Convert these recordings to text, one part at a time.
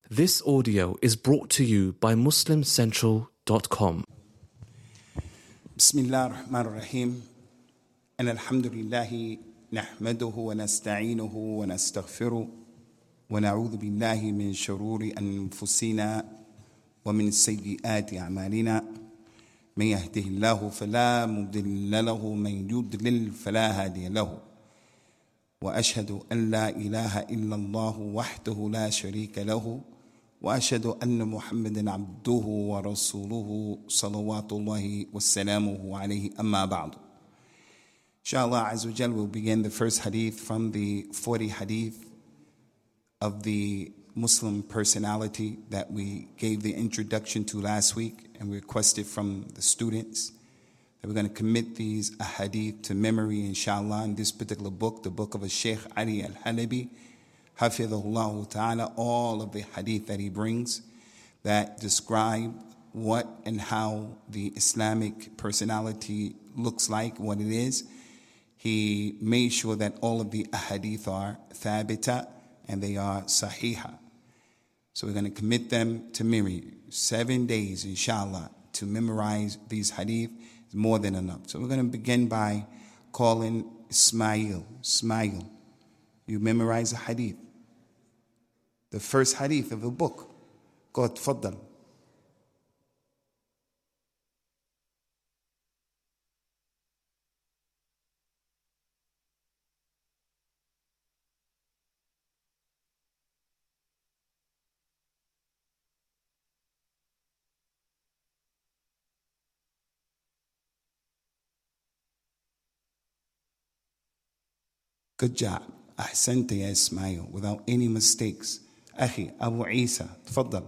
This audio is brought to you by MuslimCentral.com. بسم الله الرحمن الرحيم أن الحمد لله نحمده ونستعينه ونستغفره ونعوذ بالله من شرور أنفسنا ومن سيئات أعمالنا من يهده الله فلا مضل له من يضلل فلا هادي له وأشهد أن لا إله إلا الله وحده لا شريك له وأشهد أن محمدا عبده ورسوله صلوات الله وسلامه عليه أما بعد. Inshallah Azza wa Jal will begin the first hadith from the 40 hadith of the Muslim personality that we gave the introduction to last week, and we requested from the students that we're going to commit these hadith to memory, inshallah, in this particular book, the book of Sheikh Ali Al-Halabi, Hafidhahullah Ta'ala, all of the hadith that he brings that describe what and how the Islamic personality looks like, what it is. He made sure that all of the hadith are thabita and they are sahiha. So we're going to commit them to memory. 7 days, inshallah, to memorize these hadith is more than enough. So we're going to begin by calling Ismail. Ismail, you memorize a hadith. The first hadith of the book. Go, تفضل. Good job. أحسنت يا إسماعيل, without any mistakes. أخي أبو عيسى, تفضل.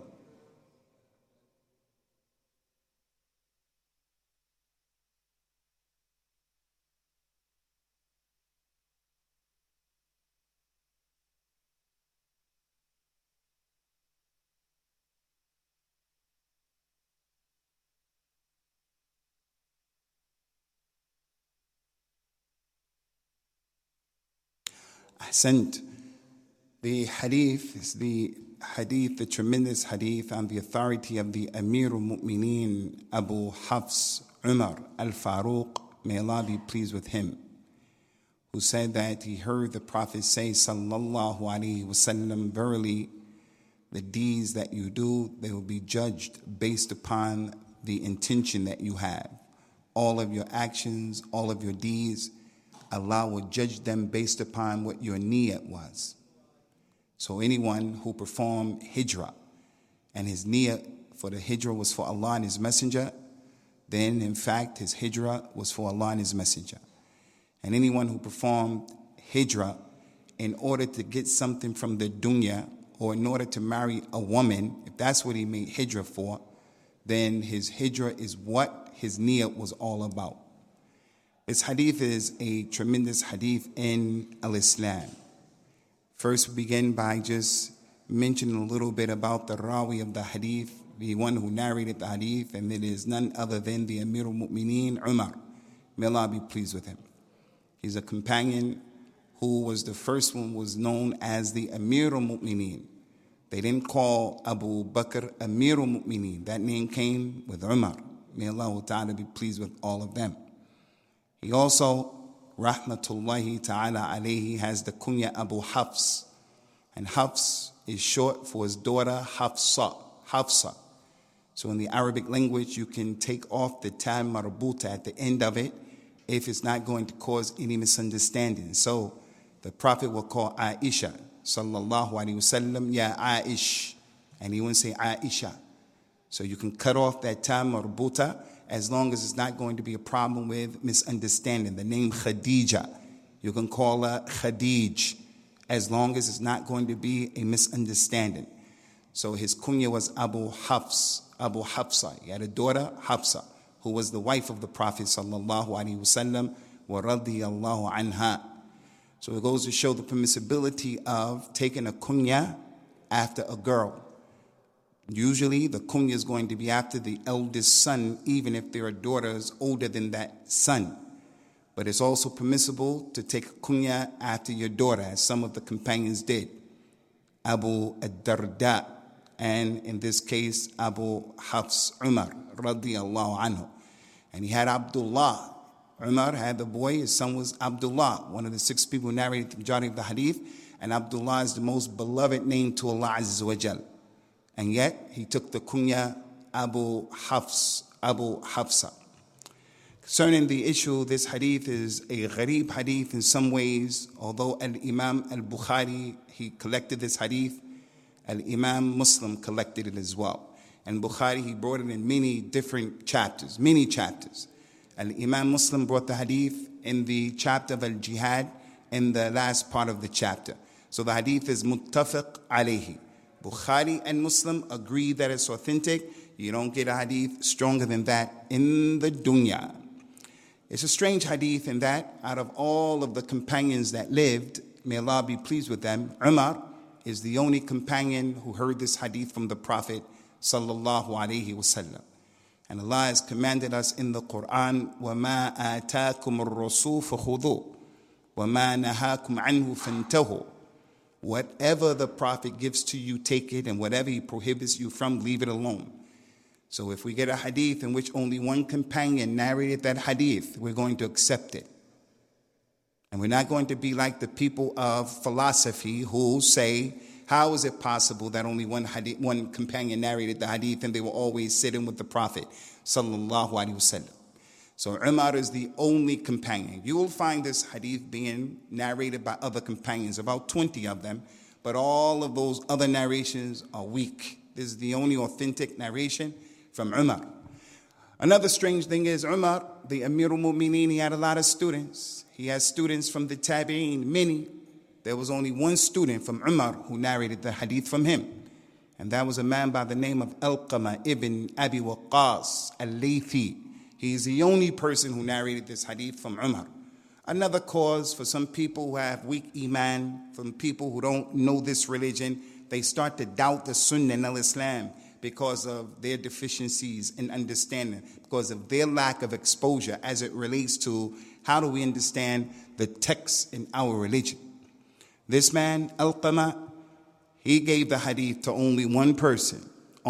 أحسنت. The hadith is the hadith, the tremendous hadith on the authority of the Amir al-Mu'mineen Abu Hafs Umar al-Faruq, may Allah be pleased with him, who said that he heard the Prophet say, sallallahu alaihi wasallam, verily the deeds that you do, they will be judged based upon the intention that you have. All of your actions, all of your deeds, Allah will judge them based upon what your niyat was. So anyone who performed hijrah and his niyat for the hijrah was for Allah and His Messenger, then in fact his hijrah was for Allah and His Messenger. And anyone who performed hijrah in order to get something from the dunya or in order to marry a woman, if that's what he made hijrah for, then his hijrah is what his niyat was all about. This hadith is a tremendous hadith in Al-Islam. First, we begin by just mentioning a little bit about the rawi of the hadith, the one who narrated the hadith, and it is none other than the Amir al-Mu'mineen Umar. May Allah be pleased with him. He's a companion who was the first one, was known as the Amir al-Mu'mineen. They didn't call Abu Bakr Amir al-Mu'mineen. That name came with Umar. May Allah Ta'ala be pleased with all of them. He also, rahmatullahi ta'ala alayhi, has the kunya Abu Hafs. And Hafs is short for his daughter Hafsa. Hafsa. So in the Arabic language, you can take off the ta marbuta at the end of it if it's not going to cause any misunderstanding. So the Prophet will call Aisha, sallallahu alayhi wasallam, ya Aish. And he wouldn't say Aisha. So you can cut off that ta marbuta as long as it's not going to be a problem with misunderstanding. The name Khadija, you can call her Khadij, as long as it's not going to be a misunderstanding. So his kunya was Abu Hafs, Abu Hafsa. He had a daughter, Hafsa, who was the wife of the Prophet sallallahu alaihi wasallam, wa radiyallahu anha. So it goes to show the permissibility of taking a kunya after a girl. Usually the kunya is going to be after the eldest son, even if there are daughters older than that son. But it's also permissible to take a kunya after your daughter, as some of the companions did. Abu ad-Darda and in this case, Abu Hafs Umar, radiyallahu anhu. And he had Abdullah. Umar had the boy, his son was Abdullah, one of the 6 people who narrated the majority of the hadith. And Abdullah is the most beloved name to Allah Azza wa Jal. And yet, he took the kunya Abu Hafsa. Concerning the issue, this hadith is a gharib hadith in some ways. Although Al-Imam Al-Bukhari, he collected this hadith, Al-Imam Muslim collected it as well. And Bukhari, he brought it in many different chapters, many chapters. Al-Imam Muslim brought the hadith in the chapter of Al-Jihad in the last part of the chapter. So the hadith is muttafaq alayhi. Bukhari and Muslim agree that it's authentic. You don't get a hadith stronger than that in the dunya. It's a strange hadith in that out of all of the companions that lived, may Allah be pleased with them, Umar is the only companion who heard this hadith from the Prophet sallallahu alaihi wasallam. And Allah has commanded us in the Quran, وَمَا آتَاكُمُ الرَّسُولُ فَخُذُوهُ وَمَا نَهَاكُمْ عَنْهُ فَانْتَهُوا. Whatever the Prophet gives to you, take it, and whatever he prohibits you from, leave it alone. So if we get a hadith in which only one companion narrated that hadith, we're going to accept it. And we're not going to be like the people of philosophy who say, how is it possible that only one companion narrated the hadith and they were always sitting with the Prophet sallallahu alaihi wasallam? So Umar is the only companion. You will find this hadith being narrated by other companions, about 20 of them, but all of those other narrations are weak. This is the only authentic narration from Umar. Another strange thing is Umar, the Amir al-Mu'mineen, he had a lot of students. He had students from the Tabi'een, many. There was only one student from Umar who narrated the hadith from him. And that was a man by the name of Alqamah ibn Abi Waqqas al-Laythi. He's the only person who narrated this hadith from Umar. Another cause for some people who have weak iman, from people who don't know this religion, they start to doubt the Sunnah and al-Islam because of their deficiencies in understanding, because of their lack of exposure as it relates to how do we understand the text in our religion. This man, Alqamah, he gave the hadith to only one person,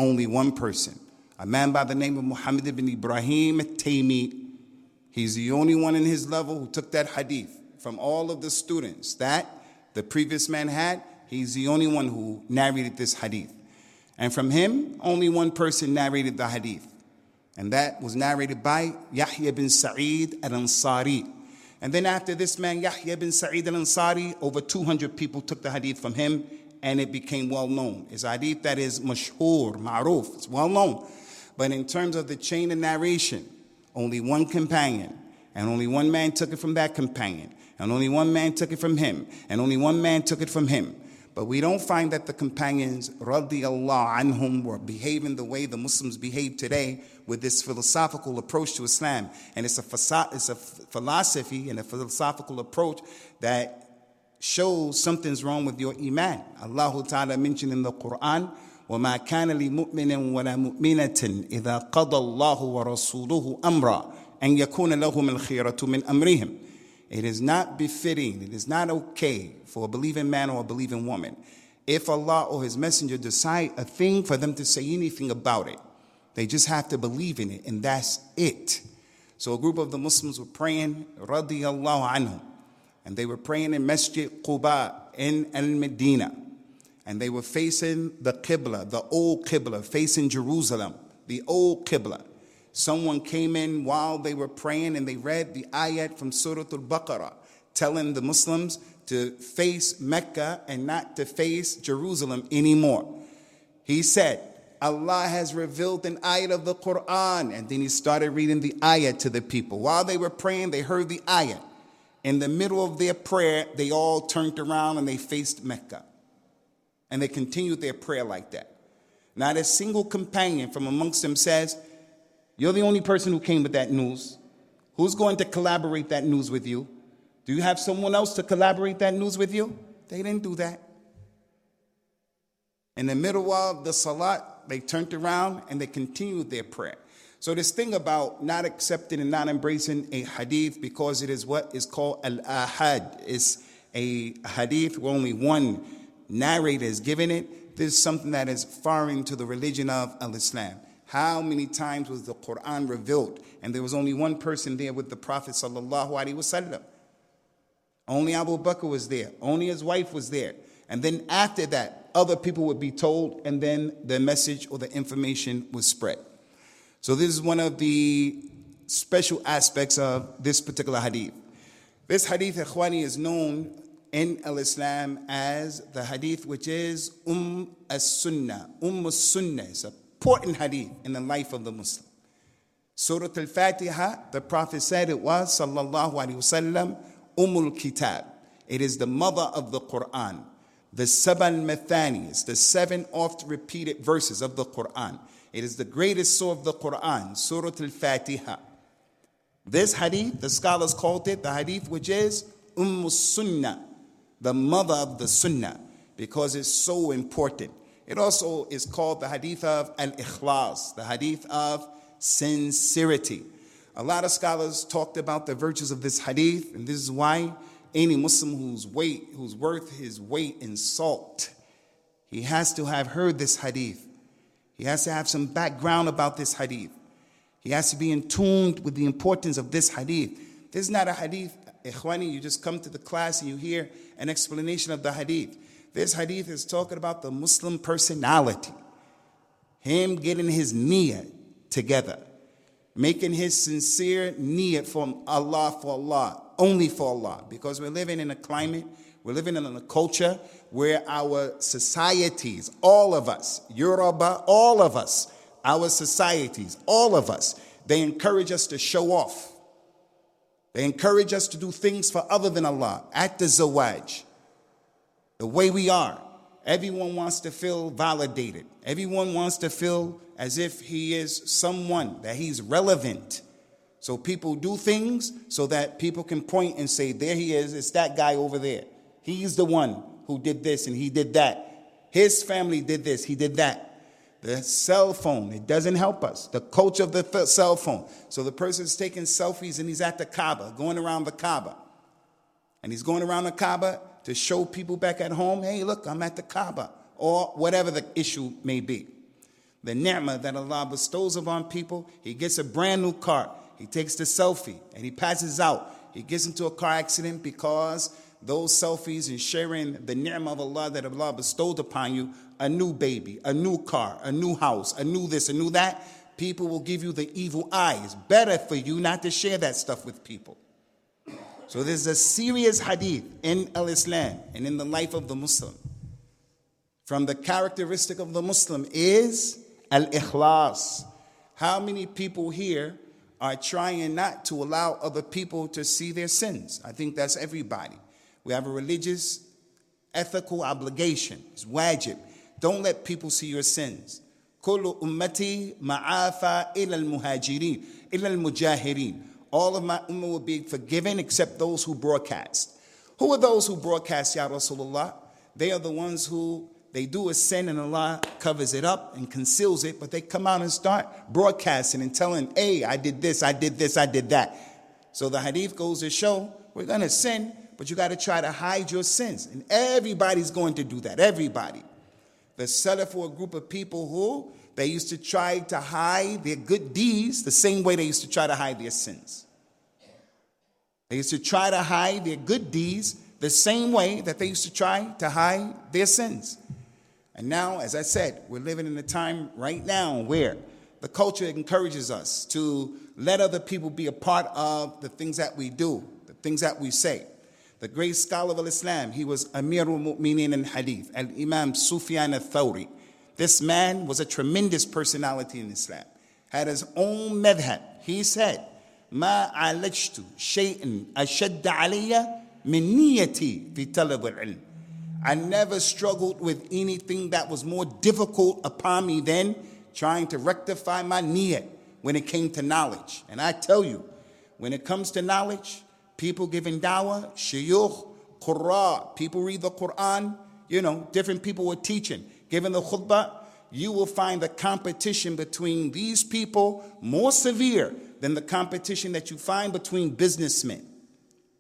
a man by the name of Muhammad ibn Ibrahim at-Taymi. He's the only one in his level who took that hadith from all of the students that the previous man had. He's the only one who narrated this hadith. And from him, only one person narrated the hadith. And that was narrated by Yahya bin Sa'id al-Ansari. And then after this man, Yahya bin Sa'id al-Ansari, over 200 people took the hadith from him, and it became well known. It's a hadith that is mashhur, ma'ruf, it's well known. But in terms of the chain of narration, only one companion, and only one man took it from that companion, and only one man took it from him, and only one man took it from him. But we don't find that the companions, radiyallahu anhum, were behaving the way the Muslims behave today with this philosophical approach to Islam. And it's a philosophy and a philosophical approach that shows something's wrong with your iman. Allah Ta'ala mentioned in the Quran, وَمَا كَانَ لِمُؤْمِنٍ وَلَا مُؤْمِنَةٍ إِذَا قَضَى اللَّهُ وَرَسُولُهُ أَمْرًا أَنْ يَكُونَ لَهُمُ الْخِيَرَةُ مِنْ أَمْرِهِمْ. It is not befitting, it is not okay for a believing man or a believing woman, if Allah or His Messenger decide a thing, for them to say anything about it. They just have to believe in it, and that's it. So a group of the Muslims were praying, radiyallahu anhum, and they were praying in Masjid Quba in Al-Medina, and they were facing the Qibla, the old Qibla, facing Jerusalem, the old Qibla. Someone came in while they were praying and they read the ayat from Surah Al-Baqarah, telling the Muslims to face Mecca and not to face Jerusalem anymore. He said, Allah has revealed an ayat of the Quran. And then he started reading the ayat to the people. While they were praying, they heard the ayat. In the middle of their prayer, they all turned around and they faced Mecca. And they continued their prayer like that. Not a single companion from amongst them says, you're the only person who came with that news. Who's going to collaborate that news with you? Do you have someone else to collaborate that news with you? They didn't do that. In the middle of the salat, they turned around and they continued their prayer. So this thing about not accepting and not embracing a hadith because it is what is called al-ahad, is a hadith where only one narrator is giving it. this is something that is foreign to the religion of Islam. How many times was the Quran revealed? And there was only one person there with the Prophet sallallahu alaihi wasallam. Only Abu Bakr was there. Only his wife was there. And then after that, other people would be told, and then the message or the information was spread. So this is one of the special aspects of this particular hadith. This hadith, ikhwani, is known in Islam as the hadith which is as-Sunnah. As-Sunnah is an important hadith in the life of the Muslim. Surah Al-Fatiha, the Prophet said it was, sallallahu alaihi wasallam, Kitab. It is the mother of the Quran. The Sabal Mathani is the 7 oft repeated verses of the Quran. It is the greatest surah of the Quran, Surah Al-Fatiha. This hadith, the scholars called it the hadith which is Sunnah, the mother of the Sunnah, because it's so important. It also is called the hadith of Al-Ikhlas, the hadith of sincerity. A lot of scholars talked about the virtues of this hadith, and this is why any Muslim who's worth his weight in salt, he has to have heard this hadith. He has to have some background about this hadith. He has to be in tune with the importance of this hadith. This is not a hadith, ikhwani, you just come to the class and you hear an explanation of the hadith. This hadith is talking about the Muslim personality. Him getting his niyyah together. Making his sincere niyyah from Allah for Allah, only for Allah. Because we're living in a climate, we're living in a culture where our societies, all of us, Yoruba, all of us, our societies, all of us, they encourage us to show off. They encourage us to do things for other than Allah, at the zawaj, the way we are. Everyone wants to feel validated. Everyone wants to feel as if he is someone, that he's relevant. So people do things so that people can point and say, there he is, it's that guy over there. He's the one who did this and he did that. His family did this, he did that. The cell phone, it doesn't help us. The culture of the cell phone. So the person's taking selfies and he's at the Kaaba, going around the Kaaba. And he's going around the Kaaba to show people back at home, hey, look, I'm at the Kaaba. Or whatever the issue may be. The ni'mah that Allah bestows upon people, he gets a brand new car. He takes the selfie and he passes out. He gets into a car accident because those selfies and sharing the ni'mah of Allah that Allah bestowed upon you, a new baby, a new car, a new house, a new this, a new that, people will give you the evil eye. It's better for you not to share that stuff with people. So there's a serious hadith in Islam and in the life of the Muslim. From the characteristic of the Muslim is al-ikhlas. How many people here are trying not to allow other people to see their sins? I think that's everybody. We have a religious, ethical obligation. It's wajib. Don't let people see your sins. Kullu ummati ma'afa ila al-muhajirin, ila al-mujahirin. All of my ummah will be forgiven except those who broadcast. Who are those who broadcast, Ya Rasulullah? They are the ones who they do a sin and Allah covers it up and conceals it, but they come out and start broadcasting and telling, hey, I did this, I did this, I did that. So the hadith goes to show, we're going to sin, but you got to try to hide your sins. And everybody's going to do that, everybody. The Salaf were a group of people who, they used to try to hide their good deeds the same way they used to try to hide their sins. They used to try to hide their good deeds the same way that they used to try to hide their sins. And now, as I said, we're living in a time right now where the culture encourages us to let other people be a part of the things that we do, the things that we say. The great scholar of Islam, he was Amirul Mu'mineen in Hadith, Al-Imam Sufyan al-Thawri. This man was a tremendous personality in Islam, had his own madhab. He said, مَا عَالَجْتُ شَيْءٍ أَشَدَّ عَلَيَّ مِنْ نِيَّتِي فِي طَلَبِ الْعِلْمِ. I never struggled with anything that was more difficult upon me than trying to rectify my niyyah when it came to knowledge. And I tell you, when it comes to knowledge, people giving dawah, shuyukh, qurra, people read the Quran, different people were teaching, giving the khutbah, you will find the competition between these people more severe than the competition that you find between businessmen.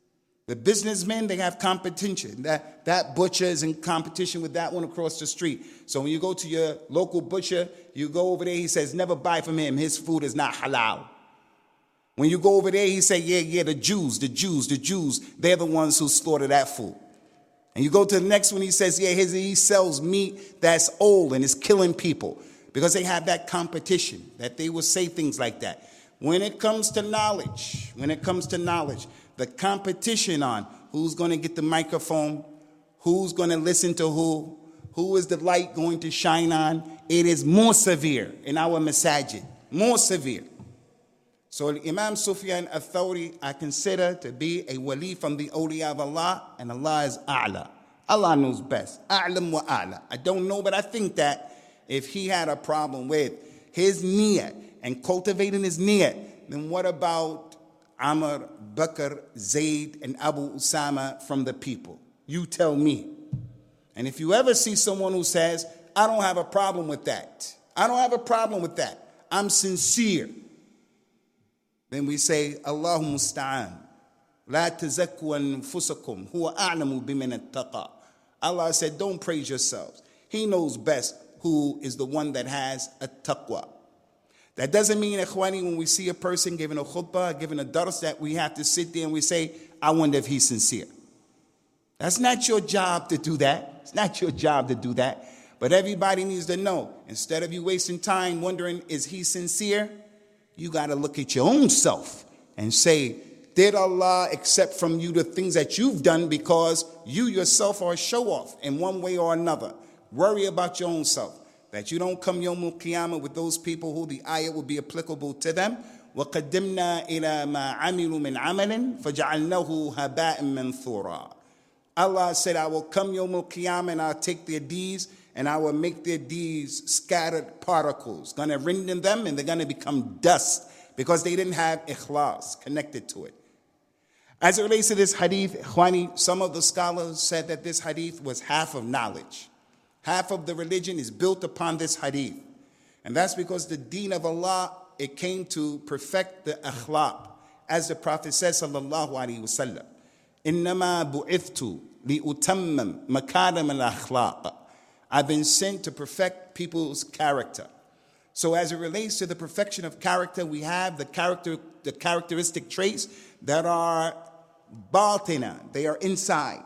The businessmen, they have competition. That butcher is in competition with that one across the street. So when you go to your local butcher, you go over there, he says, never buy from him. His food is not halal. When you go over there, he say, yeah, the Jews, they're the ones who slaughter that food. And you go to the next one, he says, he sells meat that's old and is killing people. Because they have that competition, that they will say things like that. When it comes to knowledge, the competition on who's going to get the microphone, who's going to listen to who is the light going to shine on, it is more severe in our masajid, more severe. So Imam Sufyan al-Thawri, I consider to be a wali from the awliya of Allah, and Allah is a'la. Allah knows best. A'lam wa a'la. I don't know, but I think that if he had a problem with his niyat and cultivating his niyat, then what about Amr, Bakr, Zayd, and Abu Usama from the people? You tell me. And if you ever see someone who says, I don't have a problem with that, I'm sincere, then we say, Allahu musta'an. La tazakku anfusakum huwa a'lamu biman ittaqa. Allah said, don't praise yourselves. He knows best who is the one that has a taqwa. That doesn't mean, ikhwani, when we see a person giving a khutbah, giving a dars, that we have to sit there and we say, I wonder if he's sincere. That's not your job to do that. It's not your job to do that. But everybody needs to know, instead of you wasting time wondering, is he sincere? You got to look at your own self and say, did Allah accept from you the things that you've done, because you yourself are a show-off in one way or another. Worry about your own self, that you don't come Yawmul Qiyamah with those people who the ayah will be applicable to them. وَقَدِّمْنَا إِلَى مَا عَمِلُوا مِنْ عَمَلٍ فَجَعَلْنَاهُ هَبَاءً مَنْثُورًا. Allah said, I will come Yawmul Qiyamah and I'll take their deeds and I will make their deeds scattered particles. Going to render them and they're going to become dust because they didn't have ikhlas connected to it. As it relates to this hadith, ikhwani, some of the scholars said that this hadith was half of knowledge. Half of the religion is built upon this hadith. And that's because the deen of Allah, it came to perfect the akhlaq. As the Prophet says, sallallahu alaihi wasallam, إِنَّمَا بُعِثْتُ لِأُتَمَّمْ مَكَارِمَ الْأَخْلَاقِ. I've been sent to perfect people's character. So as it relates to the perfection of character, we have the characteristic traits that are batina, they are inside.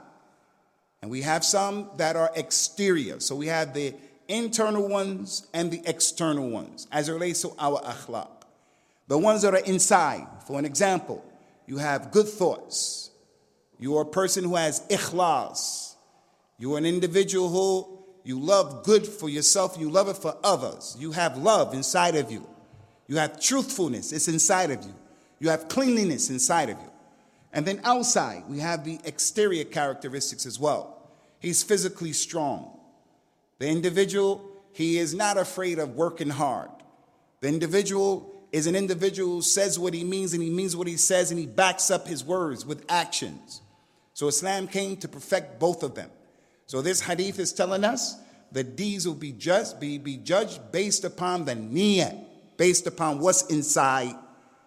And we have some that are exterior. So we have the internal ones and the external ones as it relates to our akhlaq. The ones that are inside, for an example, you have good thoughts. You are a person who has ikhlas. You are an individual who you love good for yourself. You love it for others. You have love inside of you. You have truthfulness. It's inside of you. You have cleanliness inside of you. And then outside, we have the exterior characteristics as well. He's physically strong. The individual, he is not afraid of working hard. The individual is an individual who says what he means and he means what he says and he backs up his words with actions. So Islam came to perfect both of them. So this hadith is telling us the deeds will be judged based upon the niyyah, based upon what's inside.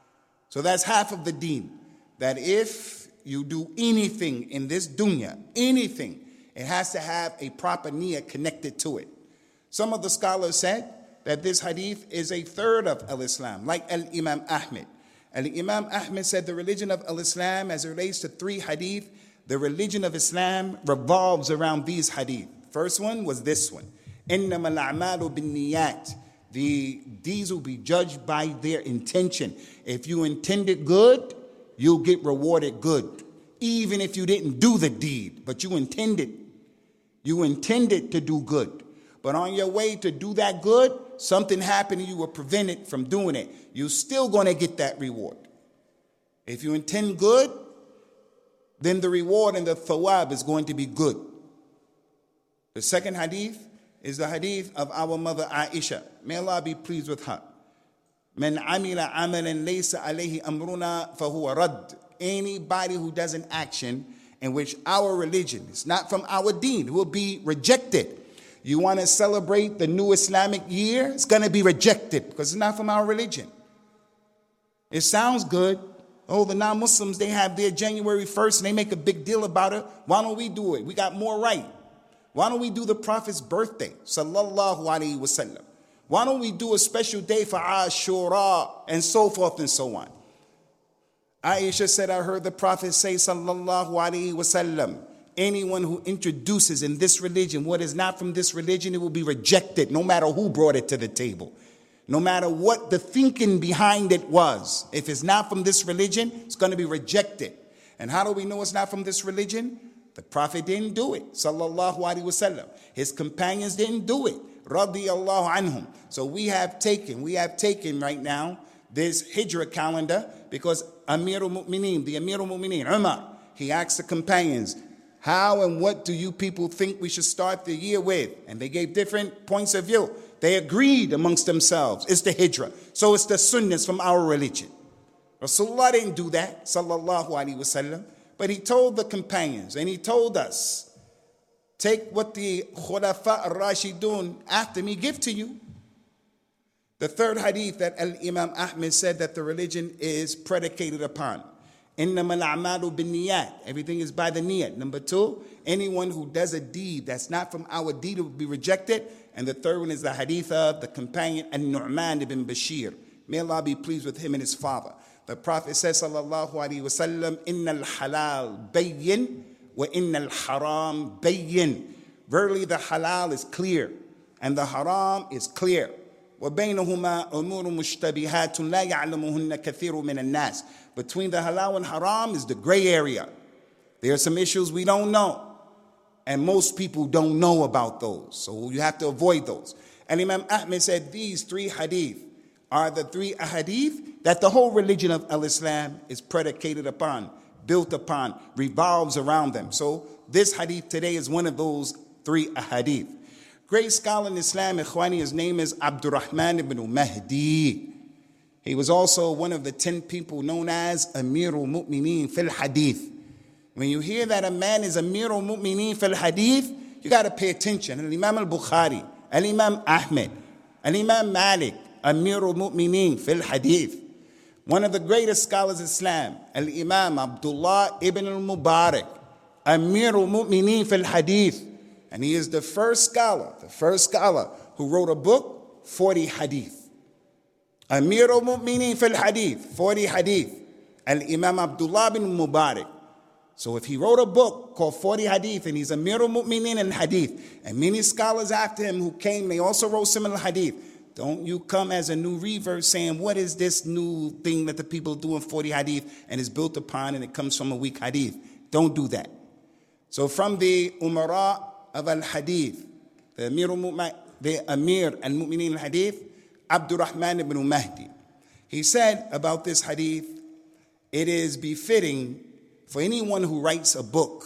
So that's half of the deen. That if you do anything in this dunya, anything, it has to have a proper niyyah connected to it. Some of the scholars said that this hadith is a third of al-Islam, like Al-Imam Ahmed. Al-Imam Ahmed said the religion of al-Islam, as it relates to 3 hadith, the religion of Islam revolves around these hadith. First one was this one. إِنَّمَا الْأَعْمَالُ بِالنِّيَّاتِ. The deeds will be judged by their intention. If you intended good, you'll get rewarded good. Even if you didn't do the deed, but you intended to do good. But on your way to do that good, something happened and you were prevented from doing it. You're still going to get that reward. If you intend good, then the reward and the thawab is going to be good. The second hadith is the hadith of our mother Aisha. May Allah be pleased with her. Man amila amalan laysa alayhi amruna fahuwa radd. Anybody who does an action in which our religion is not from our deen will be rejected. You want to celebrate the new Islamic year? It's going to be rejected because it's not from our religion. It sounds good. Oh, the non-Muslims, they have their January 1st and they make a big deal about it. Why don't we do it? We got more right. Why don't we do the Prophet's birthday? Sallallahu Alaihi Wasallam. Why don't we do a special day for Ashura and so forth and so on? Aisha said, I heard the Prophet say, Sallallahu Alaihi Wasallam, anyone who introduces in this religion what is not from this religion, it will be rejected no matter who brought it to the table. No matter what the thinking behind it was. If it's not from this religion, it's going to be rejected. And how do we know it's not from this religion? The Prophet didn't do it. Sallallahu Alaihi Wasallam. His companions didn't do it. Radiyallahu anhum. So we have taken right now this Hijrah calendar because Amirul Mu'mineen, the Amirul Mu'mineen, Umar, he asked the companions, how and what do you people think we should start the year with? And they gave different points of view. They agreed amongst themselves. It's the Hijrah. So it's the Sunnahs from our religion. Rasulullah didn't do that, Sallallahu Alaihi Wasallam. But he told the companions and he told us, take what the Khulafa al-Rashidun after me give to you. The third hadith that Al-Imam Ahmed said that the religion is predicated upon. إِنَّمَا الْأَعْمَالُ بِالنِّيَّاتِ. Everything is by the niyat. Number two, anyone who does a deed that's not from our deed will be rejected. And the third one is the hadith of the companion An-Nu'man ibn Bashir. May Allah be pleased with him and his father. The Prophet says, Sallallahu Alaihi Wasallam, إِنَّ الْحَلَالِ بَيِّن وَإِنَّ الْحَرَامِ بَيِّن. Verily the halal is clear and the haram is clear. وَبَيْنَهُمَا أُمُورٌ مُشْتَبِهَاتٌ لَا يَعْلَمُهُنَّ كَثِيرٌ مِنَ النَّاسِ. Between the halal and haram is the gray area. There are some issues we don't know. And most people don't know about those. So you have to avoid those. And Imam Ahmed said these three hadith are the three hadith that the whole religion of Al-Islam is predicated upon, built upon, revolves around them. So this hadith today is one of those three hadith. Great scholar in Islam, Ikhwani, his name is Abdurrahman ibn Mahdi. He was also one of the 10 people known as Amirul Mu'mineen fil Hadith. When you hear that a man is Amirul Mu'mineen fil Hadith, you got to pay attention. Al-Imam al-Bukhari, Al-Imam Ahmed, Al-Imam Malik, Amirul Mu'mineen fil Hadith. One of the greatest scholars of Islam, Al-Imam Abdullah ibn al-Mubarak, Amirul Mu'mineen fil Hadith. And he is the first scholar who wrote a book, 40 Hadith. Amirul Mu'mineen fil Hadith, 40 Hadith. Al-Imam Abdullah ibn Mubarak. So if he wrote a book called 40 Hadith and he's Amirul Mu'mineen in Hadith, and many scholars after him who came, they also wrote similar Hadith. Don't you come as a new revert saying, what is this new thing that the people do in 40 Hadith and is built upon and it comes from a weak Hadith? Don't do that. So from the Umara of Al-Hadith, the Amir Al-Mu'mineen Al-Hadith, Abdurrahman ibn Mahdi. He said about this Hadith, it is befitting for anyone who writes a book,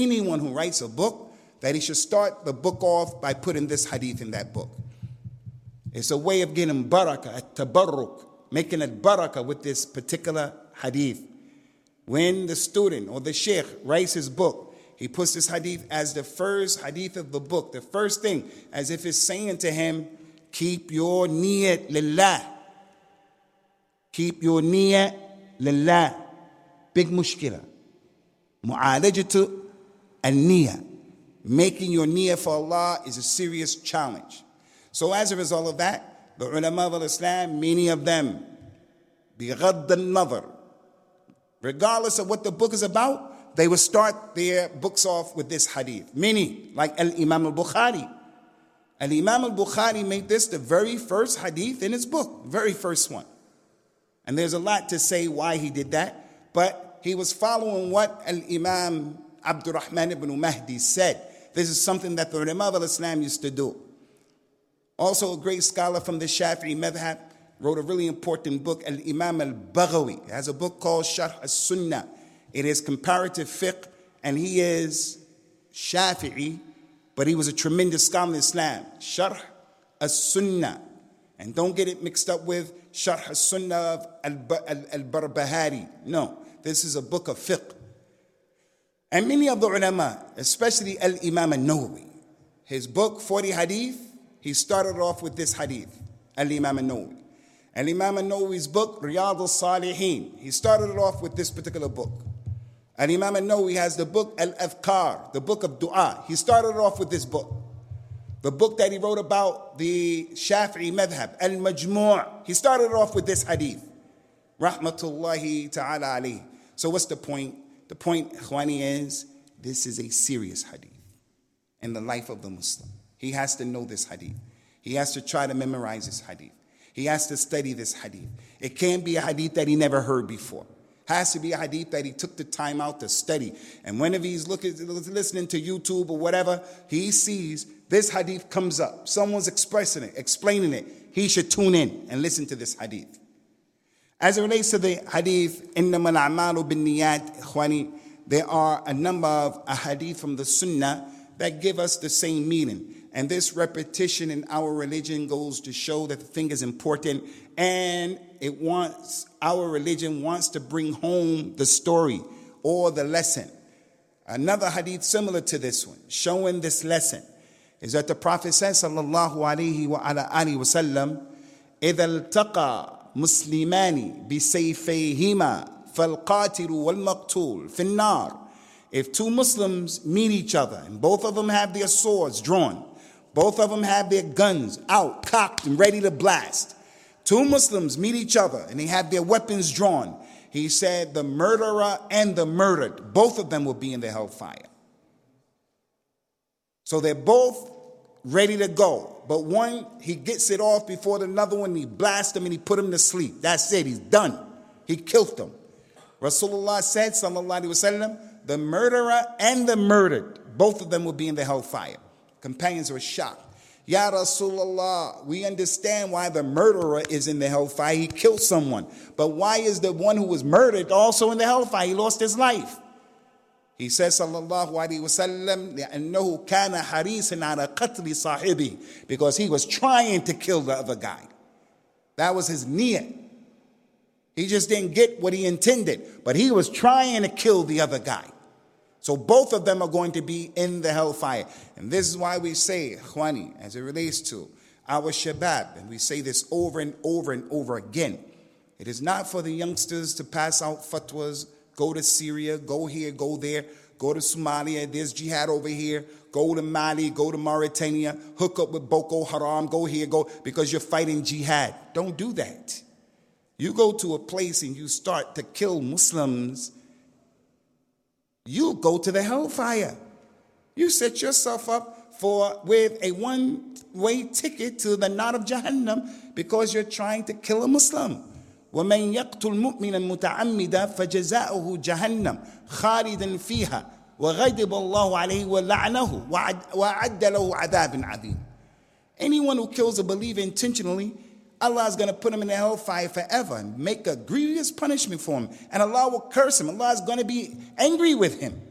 that he should start the book off by putting this hadith in that book. It's a way of getting barakah, at-tabarruk, making it barakah with this particular hadith. When the student or the sheikh writes his book, he puts this hadith as the first hadith of the book, the first thing, as if it's saying to him, keep your niyat lillah. Keep your niyat lillah. Big mushkila. Mu'alajatu an-niyah. Making your niyyah for Allah is a serious challenge. So as a result of that, the ulama of Islam, many of them, بِغَضَّ النَّظَرِ, regardless of what the book is about, they will start their books off with this hadith. Many, like Al-Imam al-Bukhari. Al-Imam al-Bukhari made this the very first hadith in his book, very first one. And there's a lot to say why he did that, but he was following what Al-Imam Abdurrahman ibn Mahdi said. This is something that the ulama of Islam used to do. Also, a great scholar from the Shafi'i madhab wrote a really important book, Al-Imam al-Baghawi. He has a book called Sharh as-Sunnah. It is comparative fiqh, and he is Shafi'i, but he was a tremendous scholar in Islam. Sharh as-Sunnah. And don't get it mixed up with Sharh as-Sunnah of al-Barbahari. No. This is a book of fiqh. And many of the ulama, especially Al-Imam al-Nawawi, his book, 40 Hadith, he started off with this hadith, Al-Imam al-Nawawi. And Imam al-Nawawi's book, Riyadh al-Salihin, he started it off with this particular book. And Imam al-Nawawi has the book Al-Adhkar, the book of dua. He started it off with this book. The book that he wrote about the Shafi'i madhab, Al-Majmu', he started it off with this hadith. Rahmatullahi ta'ala alayhi. So what's the point? The point, Ikhwani, is this is a serious hadith in the life of the Muslim. He has to know this hadith. He has to try to memorize this hadith. He has to study this hadith. It can't be a hadith that he never heard before. It has to be a hadith that he took the time out to study. And whenever he's listening to YouTube or whatever, he sees this hadith comes up. Someone's expressing it, explaining it. He should tune in and listen to this hadith. As it relates to the hadith, إِنَّمَا الْأَعْمَالُ بِالنِّيَّاتِ, Ikhwani, there are a number of hadith from the Sunnah that give us the same meaning. And this repetition in our religion goes to show that the thing is important, and our religion wants to bring home the story or the lesson. Another hadith similar to this one, showing this lesson, is that the Prophet says, sallallahu alayhi wa ala alihi wa sallam, إِذَا الْتَقَى مُسْلِمَانِ بِسَيْفَيْهِمَا فَالْقَاتِلُ وَالْمَقْتُولُ فِي النَّارِ. If two Muslims meet each other, and both of them have their swords drawn, both of them have their guns out, cocked and ready to blast. Two Muslims meet each other and they have their weapons drawn. He said the murderer and the murdered, both of them will be in the hellfire. So they're both ready to go. But one, he gets it off before the another one, he blasts him and he put him to sleep. That's it, he's done. He killed them. Rasulullah said, sallallahu alaihi wasallam, the murderer and the murdered, both of them will be in the hellfire. Companions were shocked. Ya Rasulullah, we understand why the murderer is in the hellfire. He killed someone. But why is the one who was murdered also in the hellfire? He lost his life. He says, sallallahu alaihi wasallam, لأنه كان حريصا على قتل صاحبه, because he was trying to kill the other guy. That was his niyyah. He just didn't get what he intended, but he was trying to kill the other guy. So both of them are going to be in the hellfire. And this is why we say, Ikhwani, as it relates to our shabab, and we say this over and over and over again, it is not for the youngsters to pass out fatwas, go to Syria, go here, go there, go to Somalia, there's jihad over here, go to Mali, go to Mauritania, hook up with Boko Haram, go here, go, because you're fighting jihad. Don't do that. You go to a place and you start to kill Muslims, you go to the hellfire. You set yourself up with a one-way ticket to the knot of Jahannam because you're trying to kill a Muslim. وَمَنْ يَقْتُلْ مُؤْمِنًا مُتَعَمِّدًا فَجَزَاؤُهُ جَهَنَّمْ خَالِدًا فِيهَا وَغَضِبَ اللَّهُ عَلَيْهِ وَلَعْنَهُ وَأَعَدَّ لَهُ عَذَابٍ عَظِيمٍ. Anyone who kills a believer intentionally, Allah is going to put him in the hellfire forever and make a grievous punishment for him. And Allah will curse him. Allah is going to be angry with him.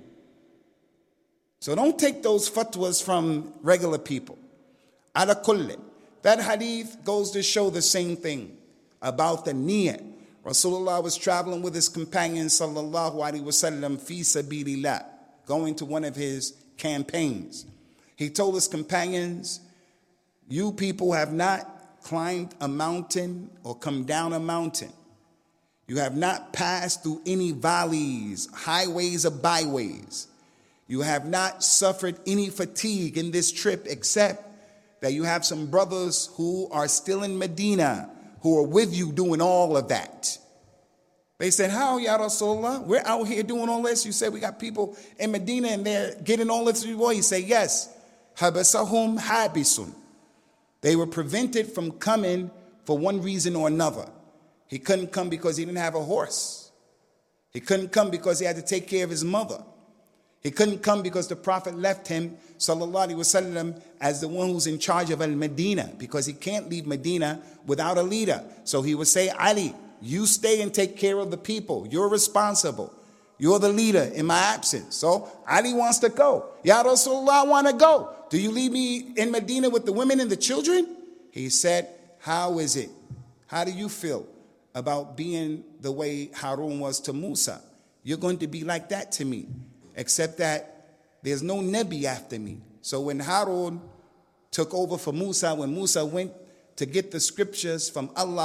So don't take those fatwas from regular people. Ala kulli. That hadith goes to show the same thing about the niyyah. Rasulullah was traveling with his companions, sallallahu alaihi wasallam, fi sabilillah, going to one of his campaigns. He told his companions, you people have not climbed a mountain or come down a mountain. You have not passed through any valleys, highways or byways. You have not suffered any fatigue in this trip, except that you have some brothers who are still in Medina who are with you doing all of that. They said, how, Ya Rasulullah? We're out here doing all this. You said we got people in Medina and they're getting all this reward. He said, yes. Habasahum habisun. They were prevented from coming for one reason or another. He couldn't come because he didn't have a horse. He couldn't come because he had to take care of his mother. He couldn't come because the Prophet left him, sallallahu alaihi wasallam, as the one who's in charge of Al-Medina, because he can't leave Medina without a leader. So he would say, Ali, you stay and take care of the people. You're responsible. You're the leader in my absence. So Ali wants to go. Ya Rasulullah, I want to go. Do you leave me in Medina with the women and the children? He said, how is it? How do you feel about being the way Harun was to Musa? You're going to be like that to me, except that there's no Nabi after me. So when Harun took over for Musa, when Musa went to get the scriptures from Allah,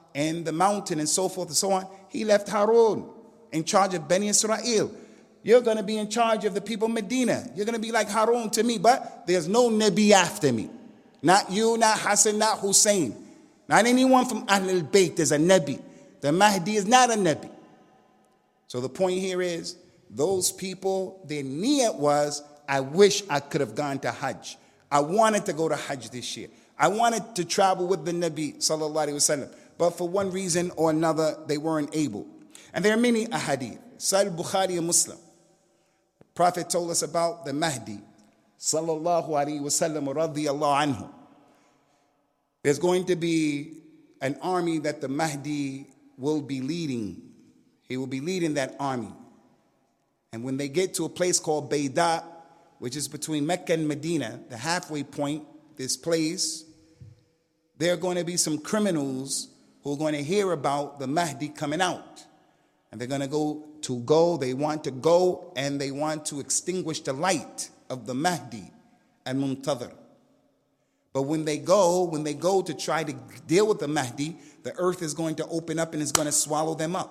and the mountain and so forth and so on, he left Harun in charge of Bani Israel. You're going to be in charge of the people of Medina. You're going to be like Harun to me, but there's no Nabi after me. Not you, not Hassan, not Hussein. Not anyone from Ahlul Bayt is a Nabi. The Mahdi is not a Nabi. So the point here is, those people, their niyat was, I wish I could have gone to Hajj. I wanted to go to Hajj this year. I wanted to travel with the Nabi sallallahu alaihi wasallam. But for one reason or another, they weren't able. And there are many ahadith. Sahih Bukhari and Muslim. The Prophet told us about the Mahdi sallallahu alaihi wasallam radiyallahu anhu. There's going to be an army that the Mahdi will be leading. He will be leading that army. And when they get to a place called Bayda, which is between Mecca and Medina, the halfway point, this place, there are going to be some criminals who are going to hear about the Mahdi coming out. And they're going to go, they want to go, and they want to extinguish the light of the Mahdi and Muntadhir. But when they go to try to deal with the Mahdi, the earth is going to open up and it's going to swallow them up.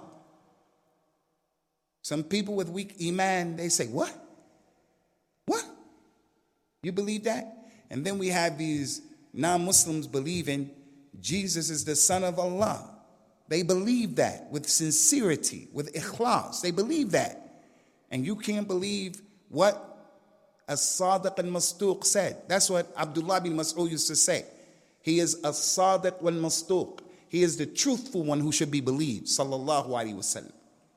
Some people with weak iman, they say, what? What? You believe that? And then we have these non-Muslims believing Jesus is the Son of Allah. They believe that with sincerity, with ikhlas. They believe that. And you can't believe what As-Sadiq al-Masduq said. That's what Abdullah bin Mas'ud used to say. He is As-Sadiq wal-Masduq. He is the truthful one who should be believed. Sallallahu alaihi wasallam.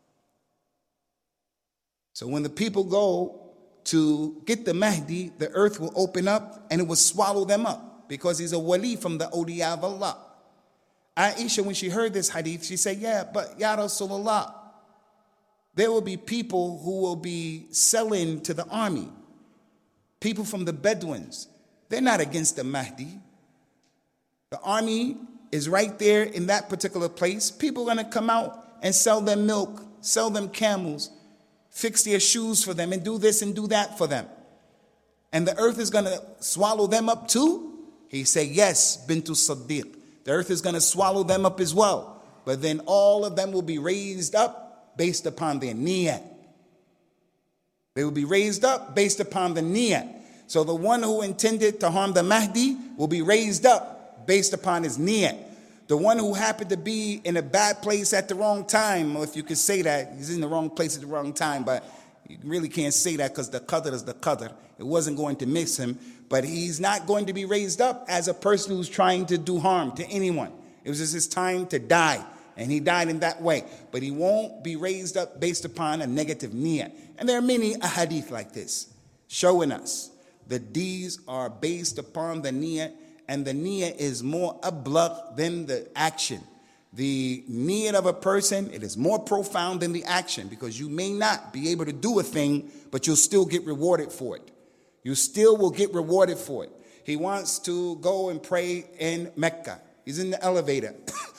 So when the people go to get the Mahdi, the earth will open up and it will swallow them up because he's a wali from the awliya of Allah. Aisha, when she heard this hadith, she said, yeah, but Ya Rasulullah, there will be people who will be selling to the army. People from the Bedouins. They're not against the Mahdi. The army is right there in that particular place. People are going to come out and sell them milk, sell them camels, fix their shoes for them and do this and do that for them. And the earth is going to swallow them up too? He said, yes, Bintu Siddiq. The earth is going to swallow them up as well. But then all of them will be raised up based upon their niyat. They will be raised up based upon the niyat. So the one who intended to harm the Mahdi will be raised up based upon his niyat. The one who happened to be in a bad place at the wrong time, or if you could say that, he's in the wrong place at the wrong time, but you really can't say that because the qadr is the qadr. It wasn't going to miss him, but he's not going to be raised up as a person who's trying to do harm to anyone. It was just his time to die, and he died in that way. But he won't be raised up based upon a negative niyat. And there are many ahadith like this, showing us that these are based upon the niyat, and the niyat is more ablaq than the action. The niyat of a person, it is more profound than the action, because you may not be able to do a thing, but you'll still get rewarded for it. You still will get rewarded for it. He wants to go and pray in Mecca. He's in the elevator.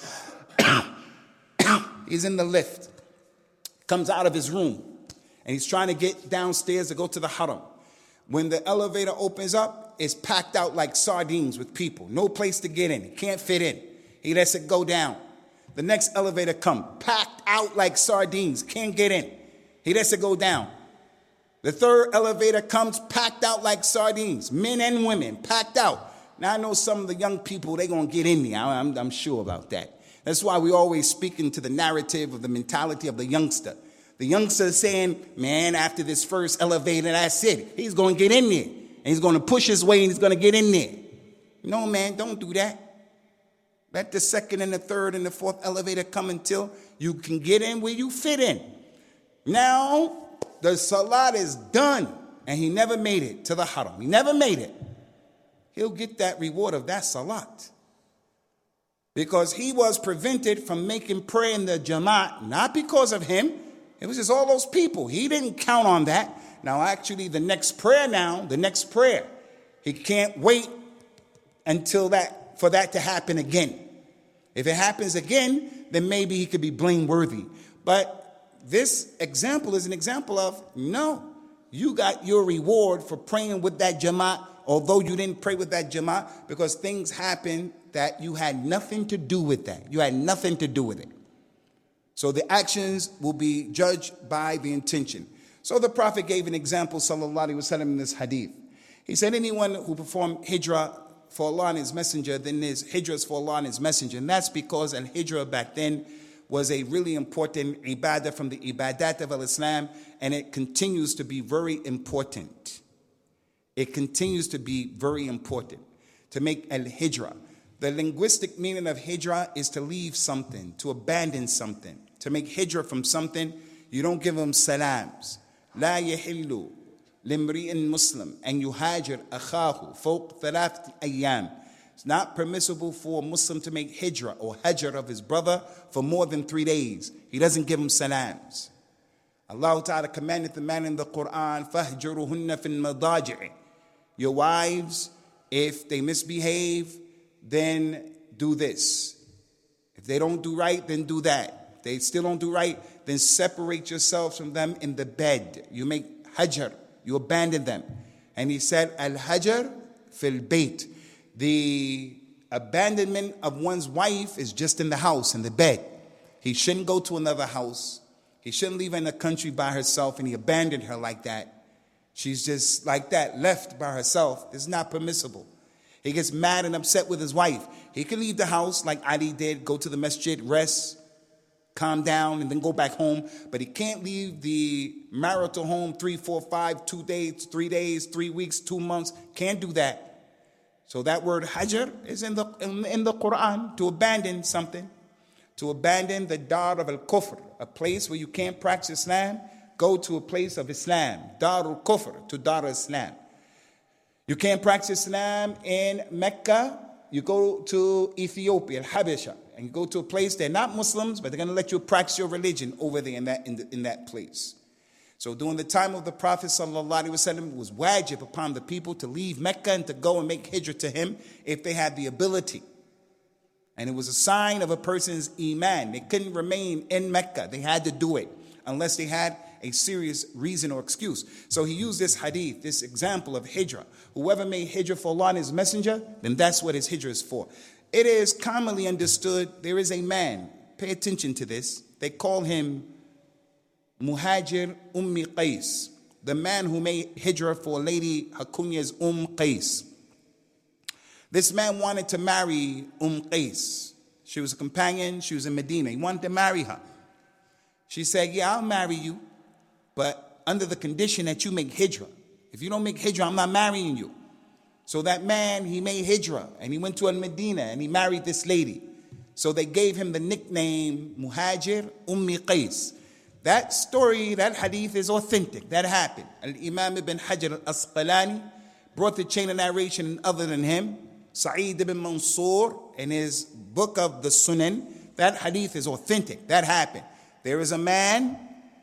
He's in the lift. Comes out of his room, and he's trying to get downstairs to go to the haram. When the elevator opens up, it's packed out like sardines with people. No place to get in. It can't fit in. He lets it go down. The next elevator comes, packed out like sardines. Can't get in. He lets it go down. The third elevator comes, packed out like sardines. Men and women, packed out. Now I know some of the young people, they're going to get in there. I'm sure about that. That's why we always speak into the narrative of the mentality of the youngster. The youngster is saying, man, after this first elevator, that's it. He's going to get in there. And he's going to push his way and he's going to get in there. No, man, don't do that. Let the second and the third and the fourth elevator come until you can get in where you fit in. Now, the salat is done. And he never made it to the haram. He never made it. He'll get that reward of that salat. Because he was prevented from making prayer in the Jamaat, not because of him. It was just all those people. He didn't count on that. Now, actually, the next prayer, he can't wait until for that to happen again. If it happens again, then maybe he could be blameworthy. But this example is an example of, no, you got your reward for praying with that Jamaat, although you didn't pray with that Jamaat, because things happen that you had nothing to do with that. You had nothing to do with it. So the actions will be judged by the intention. So the Prophet gave an example, sallallahu alaihi wasallam, in this hadith. He said, anyone who performed hijrah for Allah and His Messenger, then his hijrah is for Allah and His Messenger. And that's because al-hijrah back then was a really important ibadah from the ibadat of al-Islam, and it continues to be very important. It continues to be very important to make al-hijrah. The linguistic meaning of hijrah is to leave something, to abandon something. To make hijrah from something, you don't give them salams. لا يحل لامرئ مسلم أن يهاجر أخاه فوق ثلاثة أيام. It's not permissible for a Muslim to make hijrah or hajr of his brother for more than 3 days. He doesn't give him salams. Allah Ta'ala commanded the man in the Quran, فَهْجُرُهُنَّ فِي الْمَضَاجِعِ. Your wives, if they misbehave, then do this. If they don't do right, then do that. If they still don't do right, then separate yourselves from them in the bed. You make hajr, you abandon them. And he said, al-hajr fil bayt. The abandonment of one's wife is just in the house, in the bed. He shouldn't go to another house. He shouldn't leave her in the country by herself, and he abandoned her like that. She's just like that, left by herself. It's not permissible. He gets mad and upset with his wife. He can leave the house like Ali did, go to the masjid, rest, calm down, and then go back home. But he can't leave the marital home 3, 4, 5, 2 days, 3 days, 3 weeks, 2 months. Can't do that. So that word hajr is in the Quran, to abandon something. To abandon the dar of al-kufr, a place where you can't practice Islam, go to a place of Islam. Dar al-kufr, to dar al-Islam. You can't practice Islam in Mecca, you go to Ethiopia, al-Habasha, and you go to a place, they're not Muslims, but they're going to let you practice your religion over there in that place. So during the time of the Prophet sallallahu alaihi wasallam, it was wajib upon the people to leave Mecca and to go and make hijrah to him if they had the ability. And it was a sign of a person's iman. They couldn't remain in Mecca. They had to do it unless they had a serious reason or excuse. So he used this hadith, this example of hijrah. Whoever made hijrah for Allah and His Messenger, then that's what his hijrah is for. It is commonly understood, there is a man, pay attention to this, they call him Muhajir Qais, the man who made hijrah for a lady, her kunya is Qais. This man wanted to marry Qais. She was a companion, she was in Medina. He wanted to marry her. She said, yeah, I'll marry you, but under the condition that you make hijrah. If you don't make hijrah, I'm not marrying you. So that man, he made hijrah, and he went to Medina, and he married this lady. So they gave him the nickname Muhajir Qais. That story, that hadith is authentic. That happened. Al-Imam ibn Hajar al-Asqalani brought the chain of narration other than him. Sa'id ibn Mansur in his book of the Sunan. That hadith is authentic. That happened. There is a man,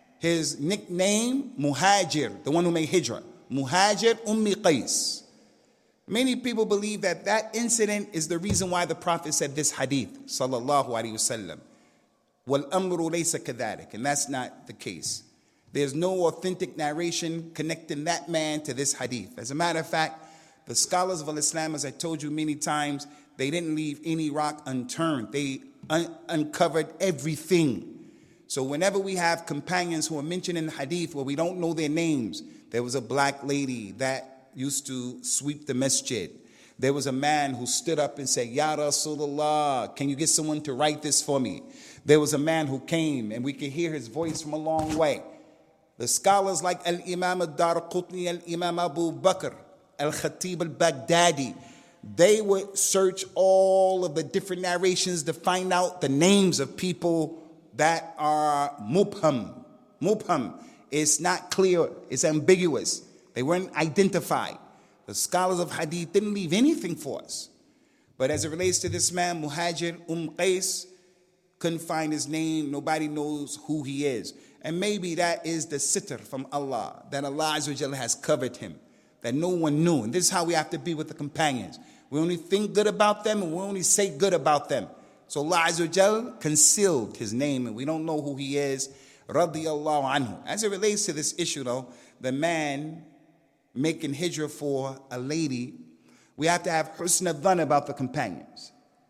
his nickname, Muhajir, the one who made hijrah. Muhajir Qais. Many people believe that that incident is the reason why the Prophet said this hadith, sallallahu alaihi wasallam. وَالْأَمْرُ لَيْسَ كَذَلِكَ. And that's not the case. There's no authentic narration connecting that man to this hadith. As a matter of fact, the scholars of Islam, as I told you many times, they didn't leave any rock unturned. They uncovered everything. So whenever we have companions who are mentioned in the hadith where we don't know their names, there was a black lady that used to sweep the masjid. There was a man who stood up and said, Ya Rasulullah, can you get someone to write this for me? There was a man who came and we could hear his voice from a long way. The scholars like Al-Imam al-Darqutni, Al-Imam Abu Bakr, Al-Khatib al-Baghdadi, they would search all of the different narrations to find out the names of people that are mubham. Mubham is not clear, it's ambiguous. They weren't identified. The scholars of hadith didn't leave anything for us. But as it relates to this man, Muhajir Qais, couldn't find his name. Nobody knows who he is. And maybe that is the sitr from Allah, that Allah Azza wa Jalla has covered him, that no one knew. And this is how we have to be with the companions. We only think good about them and we only say good about them. So Allah Azza wa Jalla concealed his name and we don't know who he is. Radiyallahu anhu. As it relates to this issue though, the man making hijrah for a lady, we have to have husn al-dhan about the companions.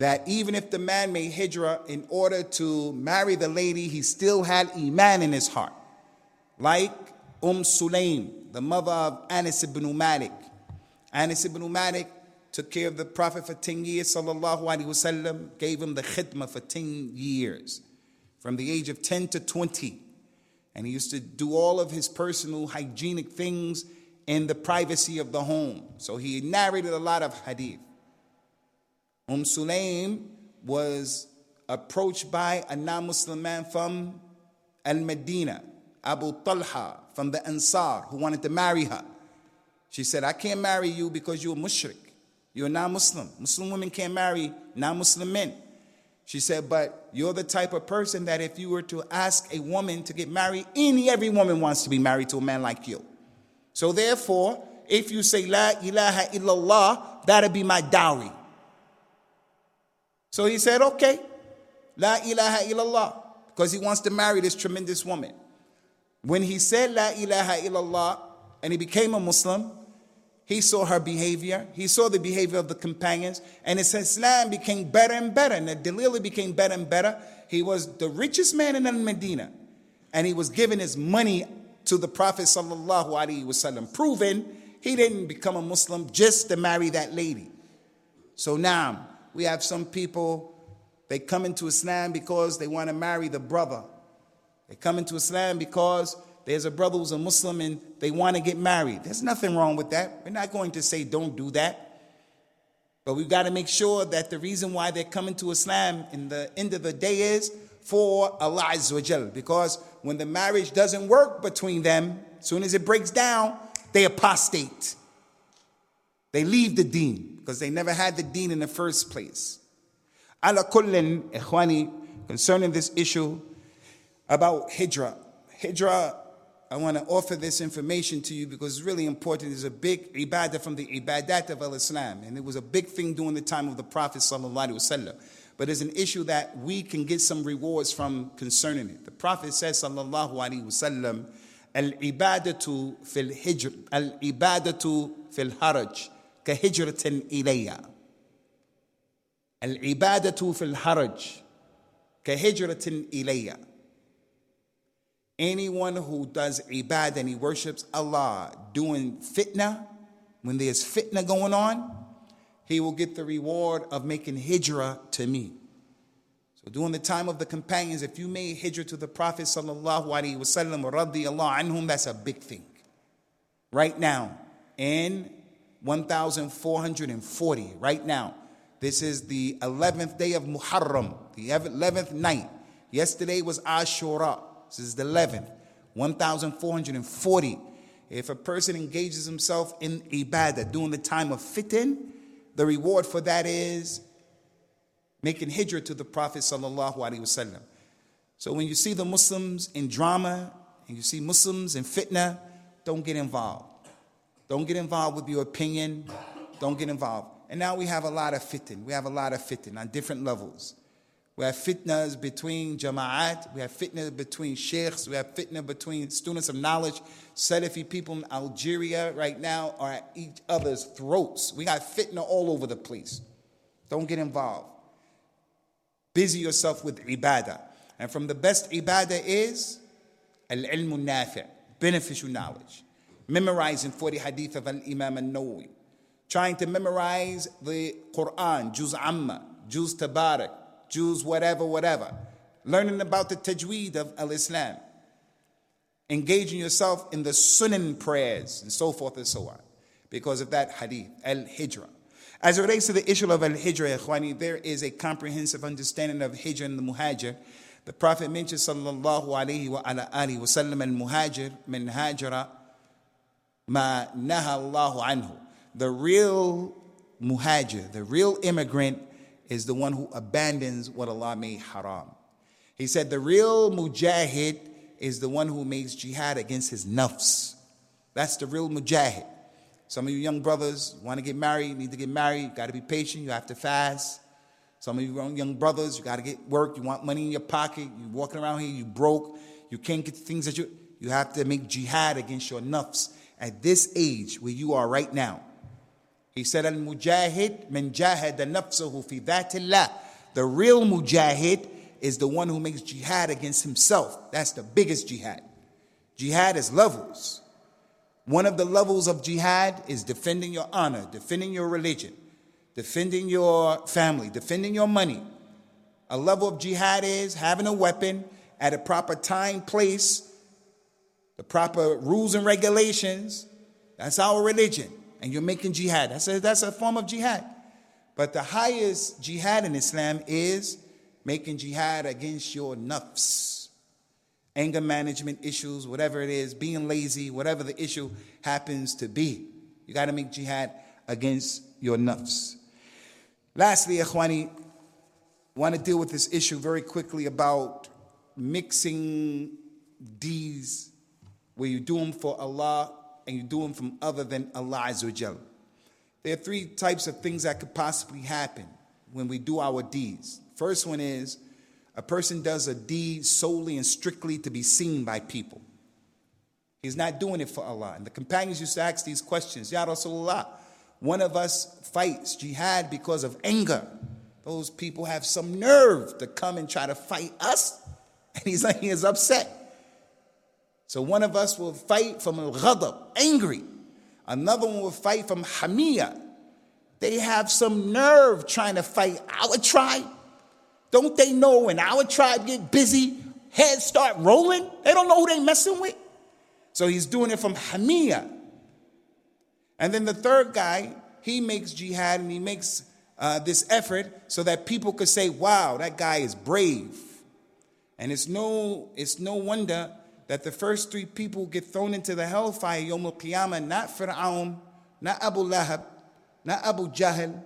that even if the man made hijrah in order to marry the lady, he still had iman in his heart. Like Sulaim, the mother of Anas ibn Malik. Anas ibn Malik took care of the Prophet for 10 years, sallallahu alaihi wasallam, gave him the khidmah for 10 years, from the age of 10 to 20. And he used to do all of his personal hygienic things in the privacy of the home. So he narrated a lot of hadith. Sulaim was approached by a non-Muslim man from Al-Medina, Abu Talha, from the Ansar, who wanted to marry her. She said, I can't marry you because you're a mushrik. You're a non-Muslim. Muslim women can't marry non-Muslim men. She said, but you're the type of person that if you were to ask a woman to get married, every woman wants to be married to a man like you. So therefore, if you say, La ilaha illallah, that'll be my dowry. So he said, okay, La ilaha illallah, because he wants to marry this tremendous woman. When he said La ilaha illallah and he became a Muslim, he saw her behavior, he saw the behavior of the companions, and his Islam became better and better, and the Dalil became better and better. He was the richest man in Al-Medina, and he was giving his money to the Prophet sallallahu alaihi wasallam, proving he didn't become a Muslim just to marry that lady. So now, we have some people, they come into Islam because they want to marry the brother. They come into Islam because there's a brother who's a Muslim and they want to get married. There's nothing wrong with that. We're not going to say don't do that. But we've got to make sure that the reason why they're coming to Islam in the end of the day is for Allah Azza wa Jal. Because when the marriage doesn't work between them, as soon as it breaks down, they apostate. They leave the deen because they never had the deen in the first place. Ala kullin, ikhwani, concerning this issue about hijrah. Hijrah, I want to offer this information to you because it's really important. It's a big ibadah from the ibadat of al-Islam. And it was a big thing during the time of the Prophet sallallahu alaihi wasallam. But it's an issue that we can get some rewards from concerning it. The Prophet says sallallahu alaihi wasallam, al-ibadatu fil hijr, al-ibadatu fil haraj, ka hijratin ilayya. Al-ibadatu fil haraj, ka hijratin ilayya. Anyone who does ibadah and he worships Allah doing fitna, when there's fitna going on, he will get the reward of making hijrah to me. So during the time of the companions, if you made hijrah to the Prophet sallallahu alaihi wasallam radiyallahu anhum, that's a big thing. Right now, in 1440, right now, this is the 11th day of Muharram, the 11th night. Yesterday was Ashura. This is the 11th, 1440. If a person engages himself in ibadah during the time of fitan, the reward for that is making hijrah to the Prophet sallallahu alaihi wasallam. So when you see the Muslims in drama and you see Muslims in fitna, don't get involved. Don't get involved with your opinion. Don't get involved. And now we have a lot of fitan. We have a lot of fitan on different levels. We have fitnas between jama'at, we have fitna between sheikhs, we have fitna between students of knowledge. Salafi people in Algeria right now are at each other's throats. We got fitna all over the place. Don't get involved. Busy yourself with ibadah. And from the best ibadah is al-ilmu nafi', beneficial knowledge. Memorizing 40 hadith of al-Imam al-Nawawi. Trying to memorize the Quran, Juz Amma, Juz Tabarak, Jews, whatever. Learning about the tajweed of al-Islam. Engaging yourself in the sunan prayers and so forth and so on. Because of that hadith, al-hijrah. As it relates to the issue of al-hijrah, ikhwani, there is a comprehensive understanding of hijrah and the muhajir. The Prophet mentioned sallallahu alayhi wa ala alihi wa sallam al-muhajir min hajara ma naha Allahu anhu. The real muhajir, the real immigrant, is the one who abandons what Allah made haram. He said the real mujahid is the one who makes jihad against his nafs. That's the real mujahid. Some of you young brothers want to get married, you need to get married, you got to be patient, you have to fast. Some of you young brothers, you got to get work, you want money in your pocket, you're walking around here, you broke, you can't get the things that you have to make jihad against your nafs at this age where you are right now. He said, Al-Mujahid man jahada nafsahu fi dhatillah. The real mujahid is the one who makes jihad against himself. That's the biggest jihad. Jihad is levels. One of the levels of jihad is defending your honor, defending your religion, defending your family, defending your money. A level of jihad is having a weapon at a proper time, place, the proper rules and regulations. That's our religion. And you're making jihad. That's a form of jihad. But the highest jihad in Islam is making jihad against your nafs. Anger management issues, whatever it is, being lazy, whatever the issue happens to be. You got to make jihad against your nafs. Lastly, ikhwani, I want to deal with this issue very quickly about mixing deeds where you do them for Allah and you do them from other than Allah Azza wa Jal. There are three types of things that could possibly happen when we do our deeds. First one is a person does a deed solely and strictly to be seen by people. He's not doing it for Allah. And the companions used to ask these questions. Ya Rasulullah, one of us fights jihad because of anger. Those people have some nerve to come and try to fight us. And he is upset. So one of us will fight from al-ghadab, angry. Another one will fight from hamiyah. They have some nerve trying to fight our tribe. Don't they know when our tribe get busy, heads start rolling? They don't know who they messing with. So he's doing it from hamiyah. And then the third guy, he makes jihad and he makes this effort so that people could say, wow, that guy is brave. And it's no wonder that the first three people get thrown into the hellfire Yawm al-Qiyamah, not Fir'aun, not Abu Lahab, not Abu Jahl.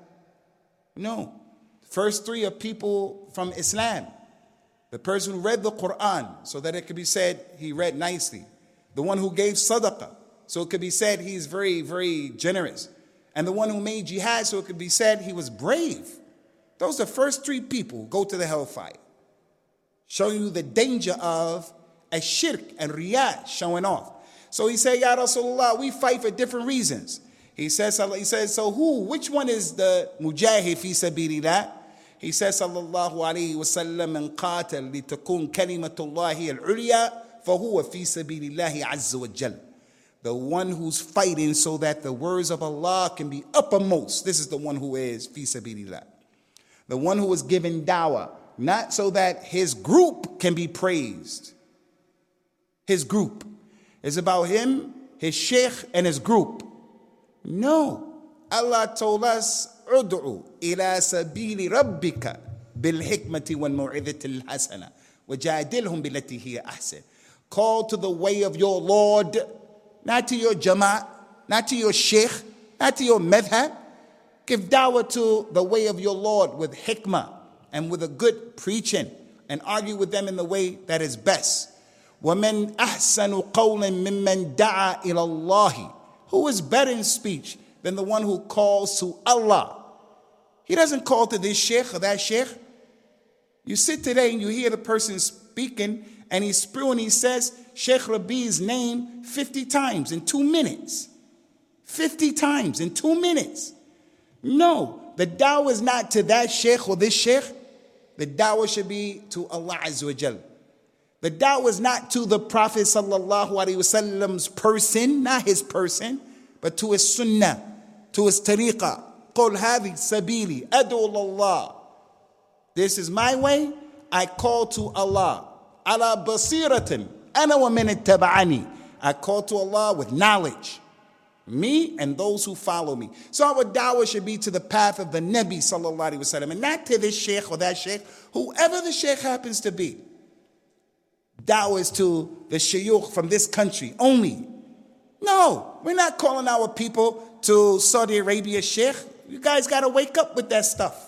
No. The first three are people from Islam. The person who read the Quran so that it could be said he read nicely. The one who gave sadaqah so it could be said he's very, very generous. And the one who made jihad so it could be said he was brave. Those are the first three people who go to the hellfire. Showing you the danger of a shirk and riyah showing off. So he said, Ya Rasulullah, we fight for different reasons. He says, so which one is the mujahid fi sabilillah? He says, sallallahu alayhi wa sallam, man qatal li takun kalimatullahi al-ulya, fahuwa fi sabilillahi azza wa jal. The one who's fighting so that the words of Allah can be uppermost. This is the one who is fi sabilillah. The one who is given dawah, not so that his group can be praised. His group is about him, his sheikh, and his group. No. Allah told us, Ud'u ila sabili rabbika bil hikmati wal maw'idhati al hasana wajadilhum billati hiya ahsan. Call to the way of your Lord, not to your jama'at, not to your sheikh, not to your madhab. Give dawah to the way of your Lord with hikmah and with a good preaching, and argue with them in the way that is best. وَمَنْ أَحْسَنُ قَوْلًا مِمَّنْ دَعَى إِلَى اللَّهِ. Who is better in speech than the one who calls to Allah? He doesn't call to this sheikh or that sheikh. You sit today and you hear the person speaking and he's spewing, he says Sheikh Rabi's name 50 times in 2 minutes. 50 times in 2 minutes. No, the dawah is not to that sheikh or this sheikh. The dawah should be to Allah Azza wa Jal. The da'wah is not to the Prophet sallallahu alaihi wasallam's person, not his person, but to his sunnah, to his tariqah. قُلْ هَذِي سَبِيلِي أَدْعُو اللَّهِ. This is my way. I call to Allah. عَلَى بَصِيرَةٍ أَنَا وَمَنِ اتَّبَعَنِي. I call to Allah with knowledge. Me and those who follow me. So our da'wah should be to the path of the Nabi sallallahu alaihi wasallam, and not to this sheikh or that sheikh, whoever the sheikh happens to be. Dawah is to the shayukh from this country only. No, we're not calling our people to Saudi Arabia sheikh. You guys got to wake up with that stuff.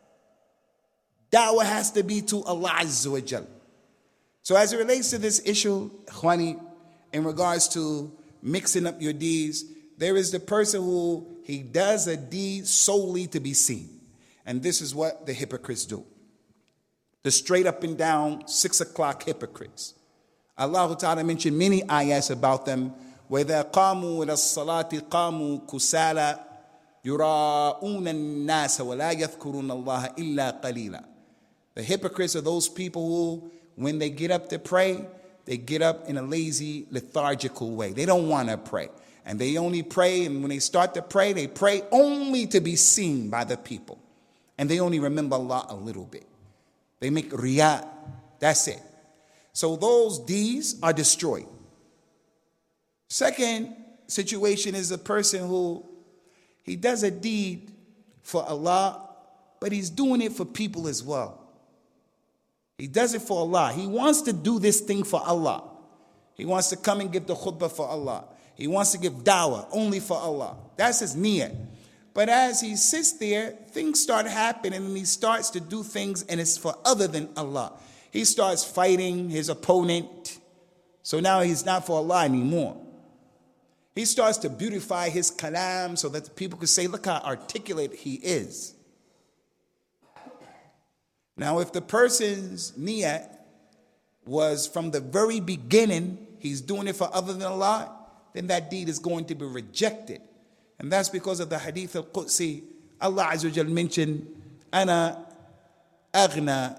Dawah has to be to Allah Azza wa Jal. So as it relates to this issue, Khwani, in regards to mixing up your deeds, there is the person who he does a deed solely to be seen. And this is what the hypocrites do. The straight up and down 6 o'clock hypocrites. Allah Ta'ala mentioned many ayahs about them. وَإِذَا قَامُوا إِلَى الصَّلَاةِ قَامُوا كُسَالَى. يُرَاءُونَ النَّاسَ وَلَا يَذْكُرُونَ اللَّهَ إِلَّا قَلِيلًا. The hypocrites are those people who, when they get up to pray, they get up in a lazy, lethargical way. They don't want to pray. And they only pray, and when they start to pray, they pray only to be seen by the people. And they only remember Allah a little bit. They make riyah. That's it. So those deeds are destroyed. Second situation is a person who, he does a deed for Allah, but he's doing it for people as well. He does it for Allah. He wants to do this thing for Allah. He wants to come and give the khutbah for Allah. He wants to give da'wah only for Allah. That's his niyyah. But as he sits there, things start happening and he starts to do things and it's for other than Allah. He starts fighting his opponent. So now he's not for Allah anymore. He starts to beautify his kalam so that the people could say, look how articulate he is. Now, if the person's niyyah was from the very beginning, he's doing it for other than Allah, then that deed is going to be rejected. And that's because of the hadith al-Qudsi. Allah Azza wa Jal mentioned, Ana aghna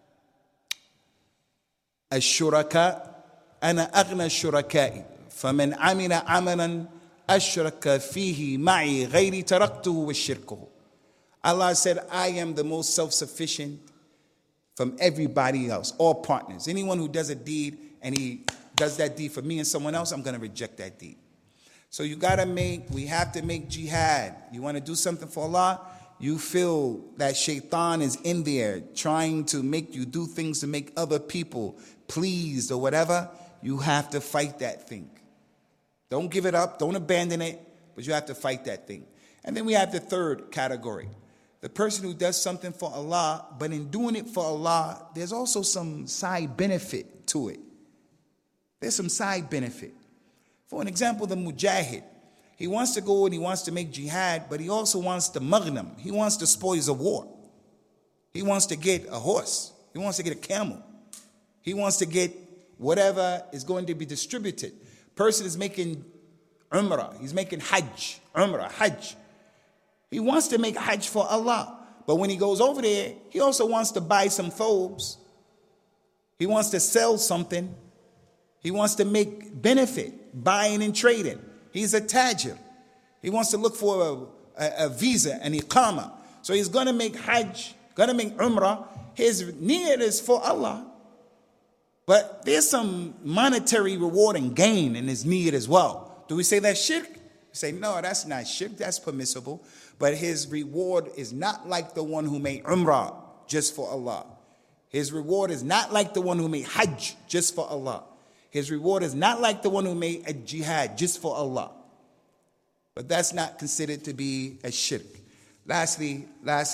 ash-shuraka, Ana aghna ash-shuraka'i, faman amila amalan ashraka fihi ma'i ghayri taraktuhu wa shirkuhu. Allah said, I am the most self-sufficient from everybody else, all partners. Anyone who does a deed and he does that deed for me and someone else, I'm going to reject that deed. So we have to make jihad. You want to do something for Allah, you feel that shaitan is in there trying to make you do things to make other people pleased or whatever, you have to fight that thing. Don't give it up, don't abandon it, but you have to fight that thing. And then we have the third category. The person who does something for Allah, but in doing it for Allah, there's also some side benefit to it. There's some side benefit. For an example, the mujahid. He wants to go and he wants to make jihad, but he also wants the maghnam. He wants the spoils of war. He wants to get a horse. He wants to get a camel. He wants to get whatever is going to be distributed. Person is making umrah. He's making hajj. Umrah, hajj. He wants to make hajj for Allah. But when he goes over there, he also wants to buy some thobes. He wants to sell something. He wants to make benefit, buying and trading. He's a tajir. He wants to look for a visa, an iqama. So he's going to make hajj, going to make umrah. His niyyah is for Allah. But there's some monetary reward and gain in his niyyah as well. Do we say that's shirk? Say, no, that's not shirk, that's permissible. But his reward is not like the one who made umrah just for Allah. His reward is not like the one who made hajj just for Allah. His reward is not like the one who made a jihad just for Allah. But that's not considered to be a shirk. Lastly,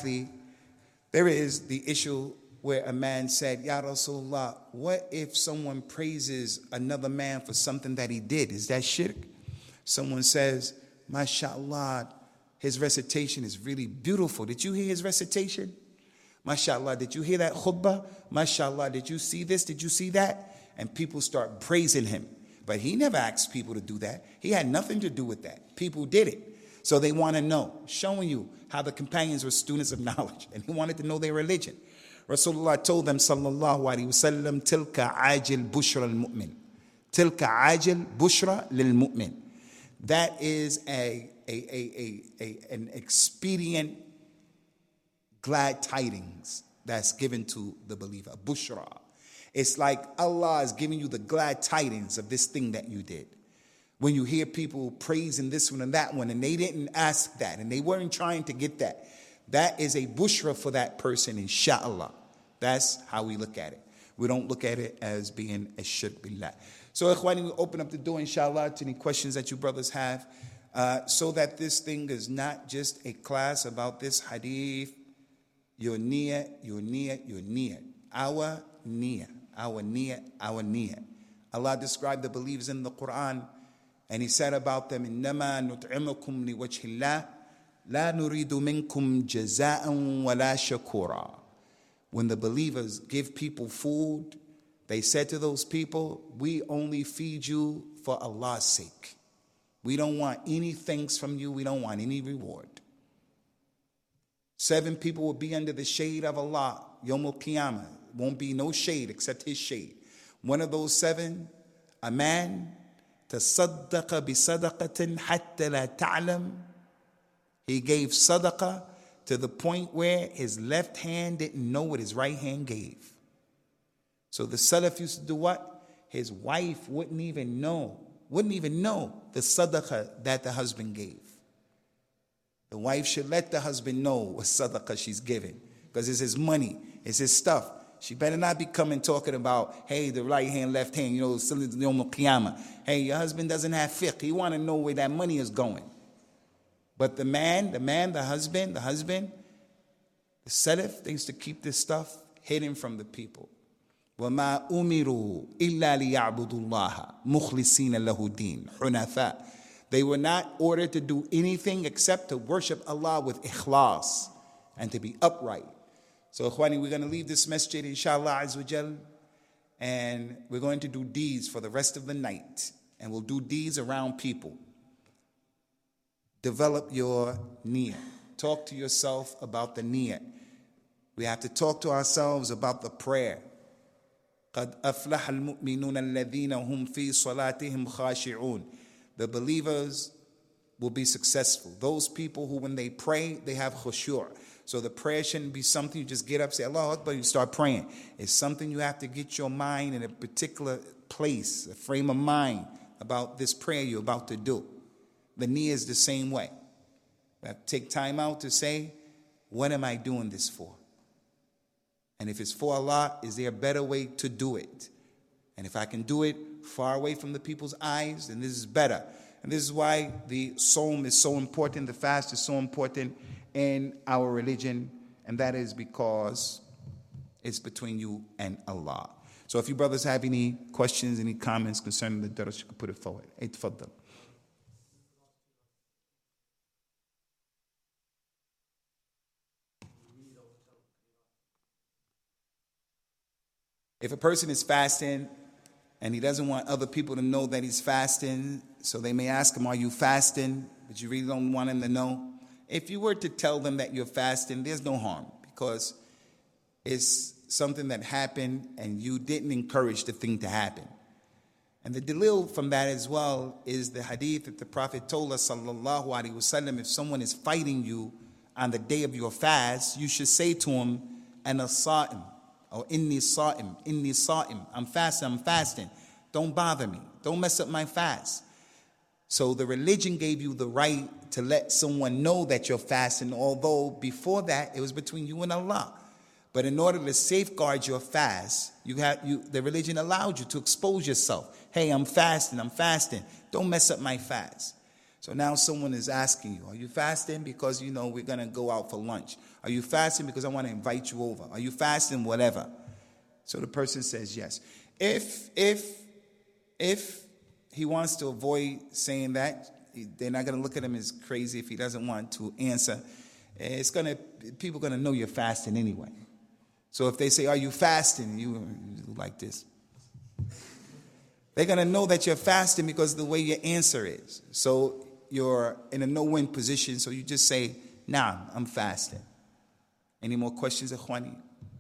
there is the issue where a man said, Ya Rasulullah, what if someone praises another man for something that he did? Is that shirk? Someone says, MashaAllah, his recitation is really beautiful. Did you hear his recitation? MashaAllah, did you hear that khutbah? MashaAllah, did you see this? Did you see that? And people start praising him. But he never asked people to do that. He had nothing to do with that. People did it. So they want to know, showing you how the companions were students of knowledge. And he wanted to know their religion. Rasulullah told them, sallallahu alaihi wasallam, tilka ajil bushra al-mu'min. Tilka ajil bushra lil-mu'min. That is an expedient glad tidings that's given to the believer. Bushra. It's like Allah is giving you the glad tidings of this thing that you did. When you hear people praising this one and that one, and they didn't ask that, and they weren't trying to get that, that is a bushra for that person, inshallah. That's how we look at it. We don't look at it as being a shirk billah. So, ikhwani, we open up the door, inshallah, to any questions that you brothers have, so that this thing is not just a class about this hadith. Your niyyah, your niyyah, your niyyah. Our niyyah, our niyyah, our niyyah. Allah described the believers in the Quran, and He said about them, إِنَّمَا نُطْعِمُكُمْ لِوَجْهِ اللَّهِ لَا نُرِيدُ مِنْكُمْ جَزَاءً وَلَا شَكُورًا. When the believers give people food, they said to those people, we only feed you for Allah's sake. We don't want any thanks from you. We don't want any reward. 7 people will be under the shade of Allah. Yawm al-Qiyamah. Won't be no shade except His shade. One of those 7, a man, تصدق بصدقة حتى لا تعلم. He gave sadaqah to the point where his left hand didn't know what his right hand gave. So the Salaf used to do what? His wife wouldn't even know the sadaqah that the husband gave. The wife should let the husband know what sadaqah she's giving, because it's his money, it's his stuff. She better not be coming talking about, hey, the right hand, left hand, still in the Yawm al-Qiyamah. Hey, your husband doesn't have fiqh. He want to know where that money is going. But the husband, the Salaf, they used to keep this stuff hidden from the people. وَمَا أُمِرُوا إِلَّا لِيَعْبُدُوا اللَّهَ مُخْلِصِينَ لَهُ دِينَ حُنَفَاء. They were not ordered to do anything except to worship Allah with ikhlas and to be upright. So, Ikhwani, we're going to leave this masjid, inshallah, Azza wa Jal, and we're going to do deeds for the rest of the night. And we'll do deeds around people. Develop your niyyah. Talk to yourself about the niyyah. We have to talk to ourselves about the prayer. قَدْ أَفْلَحَ الْمُؤْمِنُونَ الَّذِينَ هُمْ فِي صَلَاتِهِمْ خَاشِعُونَ. The believers will be successful. Those people who, when they pray, they have khushu'. So the prayer shouldn't be something you just get up, say Allahu Akbar, you start praying. It's something you have to get your mind in a particular place, a frame of mind about this prayer you're about to do. The niyyah is the same way. You have to take time out to say, what am I doing this for? And if it's for Allah, is there a better way to do it? And if I can do it far away from the people's eyes, then this is better. And this is why the Sawm is so important, the fast is so important in our religion, and that is because it's between you and Allah. So if you brothers have any questions, any comments concerning the Dars, you can put it forward. Tafaddal. If a person is fasting and he doesn't want other people to know that he's fasting, so they may ask him, are you fasting? But you really don't want him to know. If you were to tell them that you're fasting, there's no harm, because it's something that happened and you didn't encourage the thing to happen. And the dalil from that as well is the hadith that the Prophet told us, sallallahu alaihi wasallam, if someone is fighting you on the day of your fast, you should say to him, ana sa'im, or inni sa'im, I'm fasting. Don't bother me. Don't mess up my fast. So the religion gave you the right to let someone know that you're fasting, although before that it was between you and Allah. But in order to safeguard your fast, the religion allowed you to expose yourself. Hey, I'm fasting. Don't mess up my fast. So now someone is asking you, are you fasting because we're going to go out for lunch? Are you fasting because I want to invite you over? Are you fasting whatever? So the person says yes. If he wants to avoid saying that, they're not going to look at him as crazy if he doesn't want to answer. People are going to know you're fasting anyway. So if they say, are you fasting? You like this. They're going to know that you're fasting because of the way your answer is. So you're in a no-win position, so you just say, nah, I'm fasting. Any more questions, Ikhwani?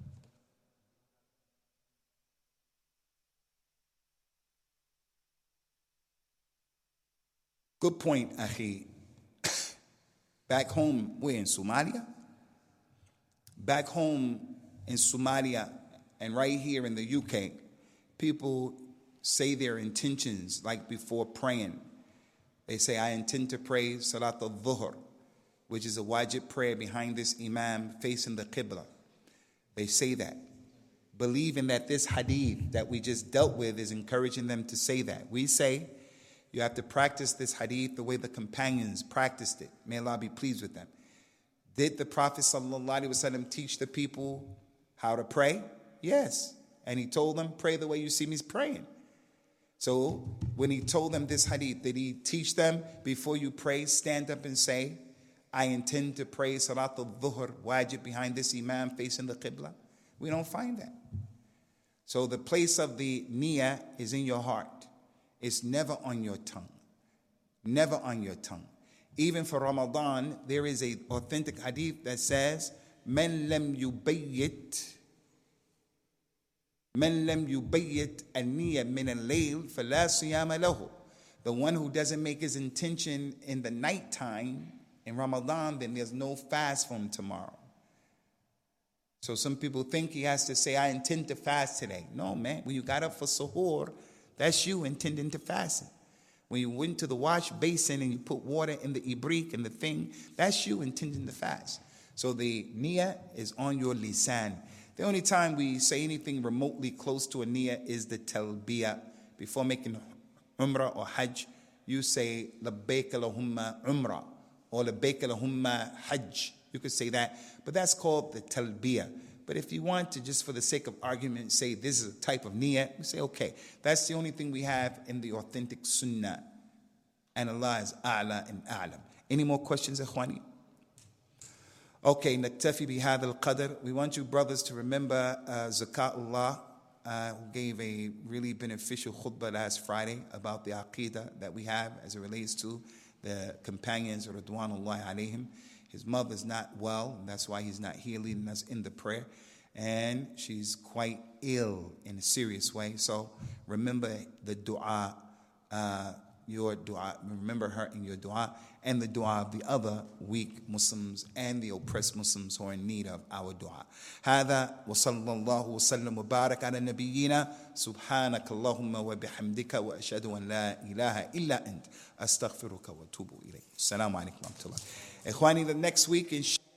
Good point, Akhi. Back home, we're in Somalia. Back home in Somalia and right here in the UK, people say their intentions like before praying. They say, I intend to pray Salat al-Dhuhr, which is a wajib prayer behind this imam facing the Qibla. They say that, believing that this hadith that we just dealt with is encouraging them to say that. We say, you have to practice this hadith the way the companions practiced it. May Allah be pleased with them. Did the Prophet ﷺ teach the people how to pray? Yes. And he told them, pray the way you see me praying. So when he told them this hadith, did he teach them, before you pray, stand up and say, I intend to pray Salat al-Dhuhr, wajib, behind this imam facing the Qibla? We don't find that. So the place of the niyyah is in your heart. It's never on your tongue. Never on your tongue. Even for Ramadan, there is an authentic hadith that says, من لم يبيت النية من الليل فلا صيام له. The one who doesn't make his intention in the nighttime in Ramadan, then there's no fast for him tomorrow. So some people think he has to say, I intend to fast today. No, man. When you got up for suhoor, that's you intending to fast. When you went to the wash basin and you put water in the ibrik and the thing, that's you intending to fast. So the niyyah is on your lisan. The only time we say anything remotely close to a niyyah is the talbiyah. Before making umrah or hajj, you say labbaik Allahumma umrah or labbaik Allahumma hajj. You could say that, but that's called the talbiyah. But if you want to, just for the sake of argument, say this is a type of niyyah, you say, okay, that's the only thing we have in the authentic sunnah. And Allah is a'la and a'lam. Any more questions, ikhwani? Okay, naktafi bihadha al-qadr. We want you brothers to remember Zakatullah, who gave a really beneficial khutbah last Friday about the aqidah that we have as it relates to the companions of Ridwanullahi alayhim. His mother's not well, and that's why he's not here leading us in the prayer. And she's quite ill in a serious way. So remember the dua, your dua. Remember her in your dua, and the dua of the other weak Muslims and the oppressed Muslims who are in need of our dua. هذا وصلى الله وسلم وبارك على نبينا سبحانك اللهم وبحمدك وأشهد أن لا إله إلا أنت أستغفرك وأتوب إليك. السلام عليكم ورحمة الله. Ikhwani, the next week, inshallah.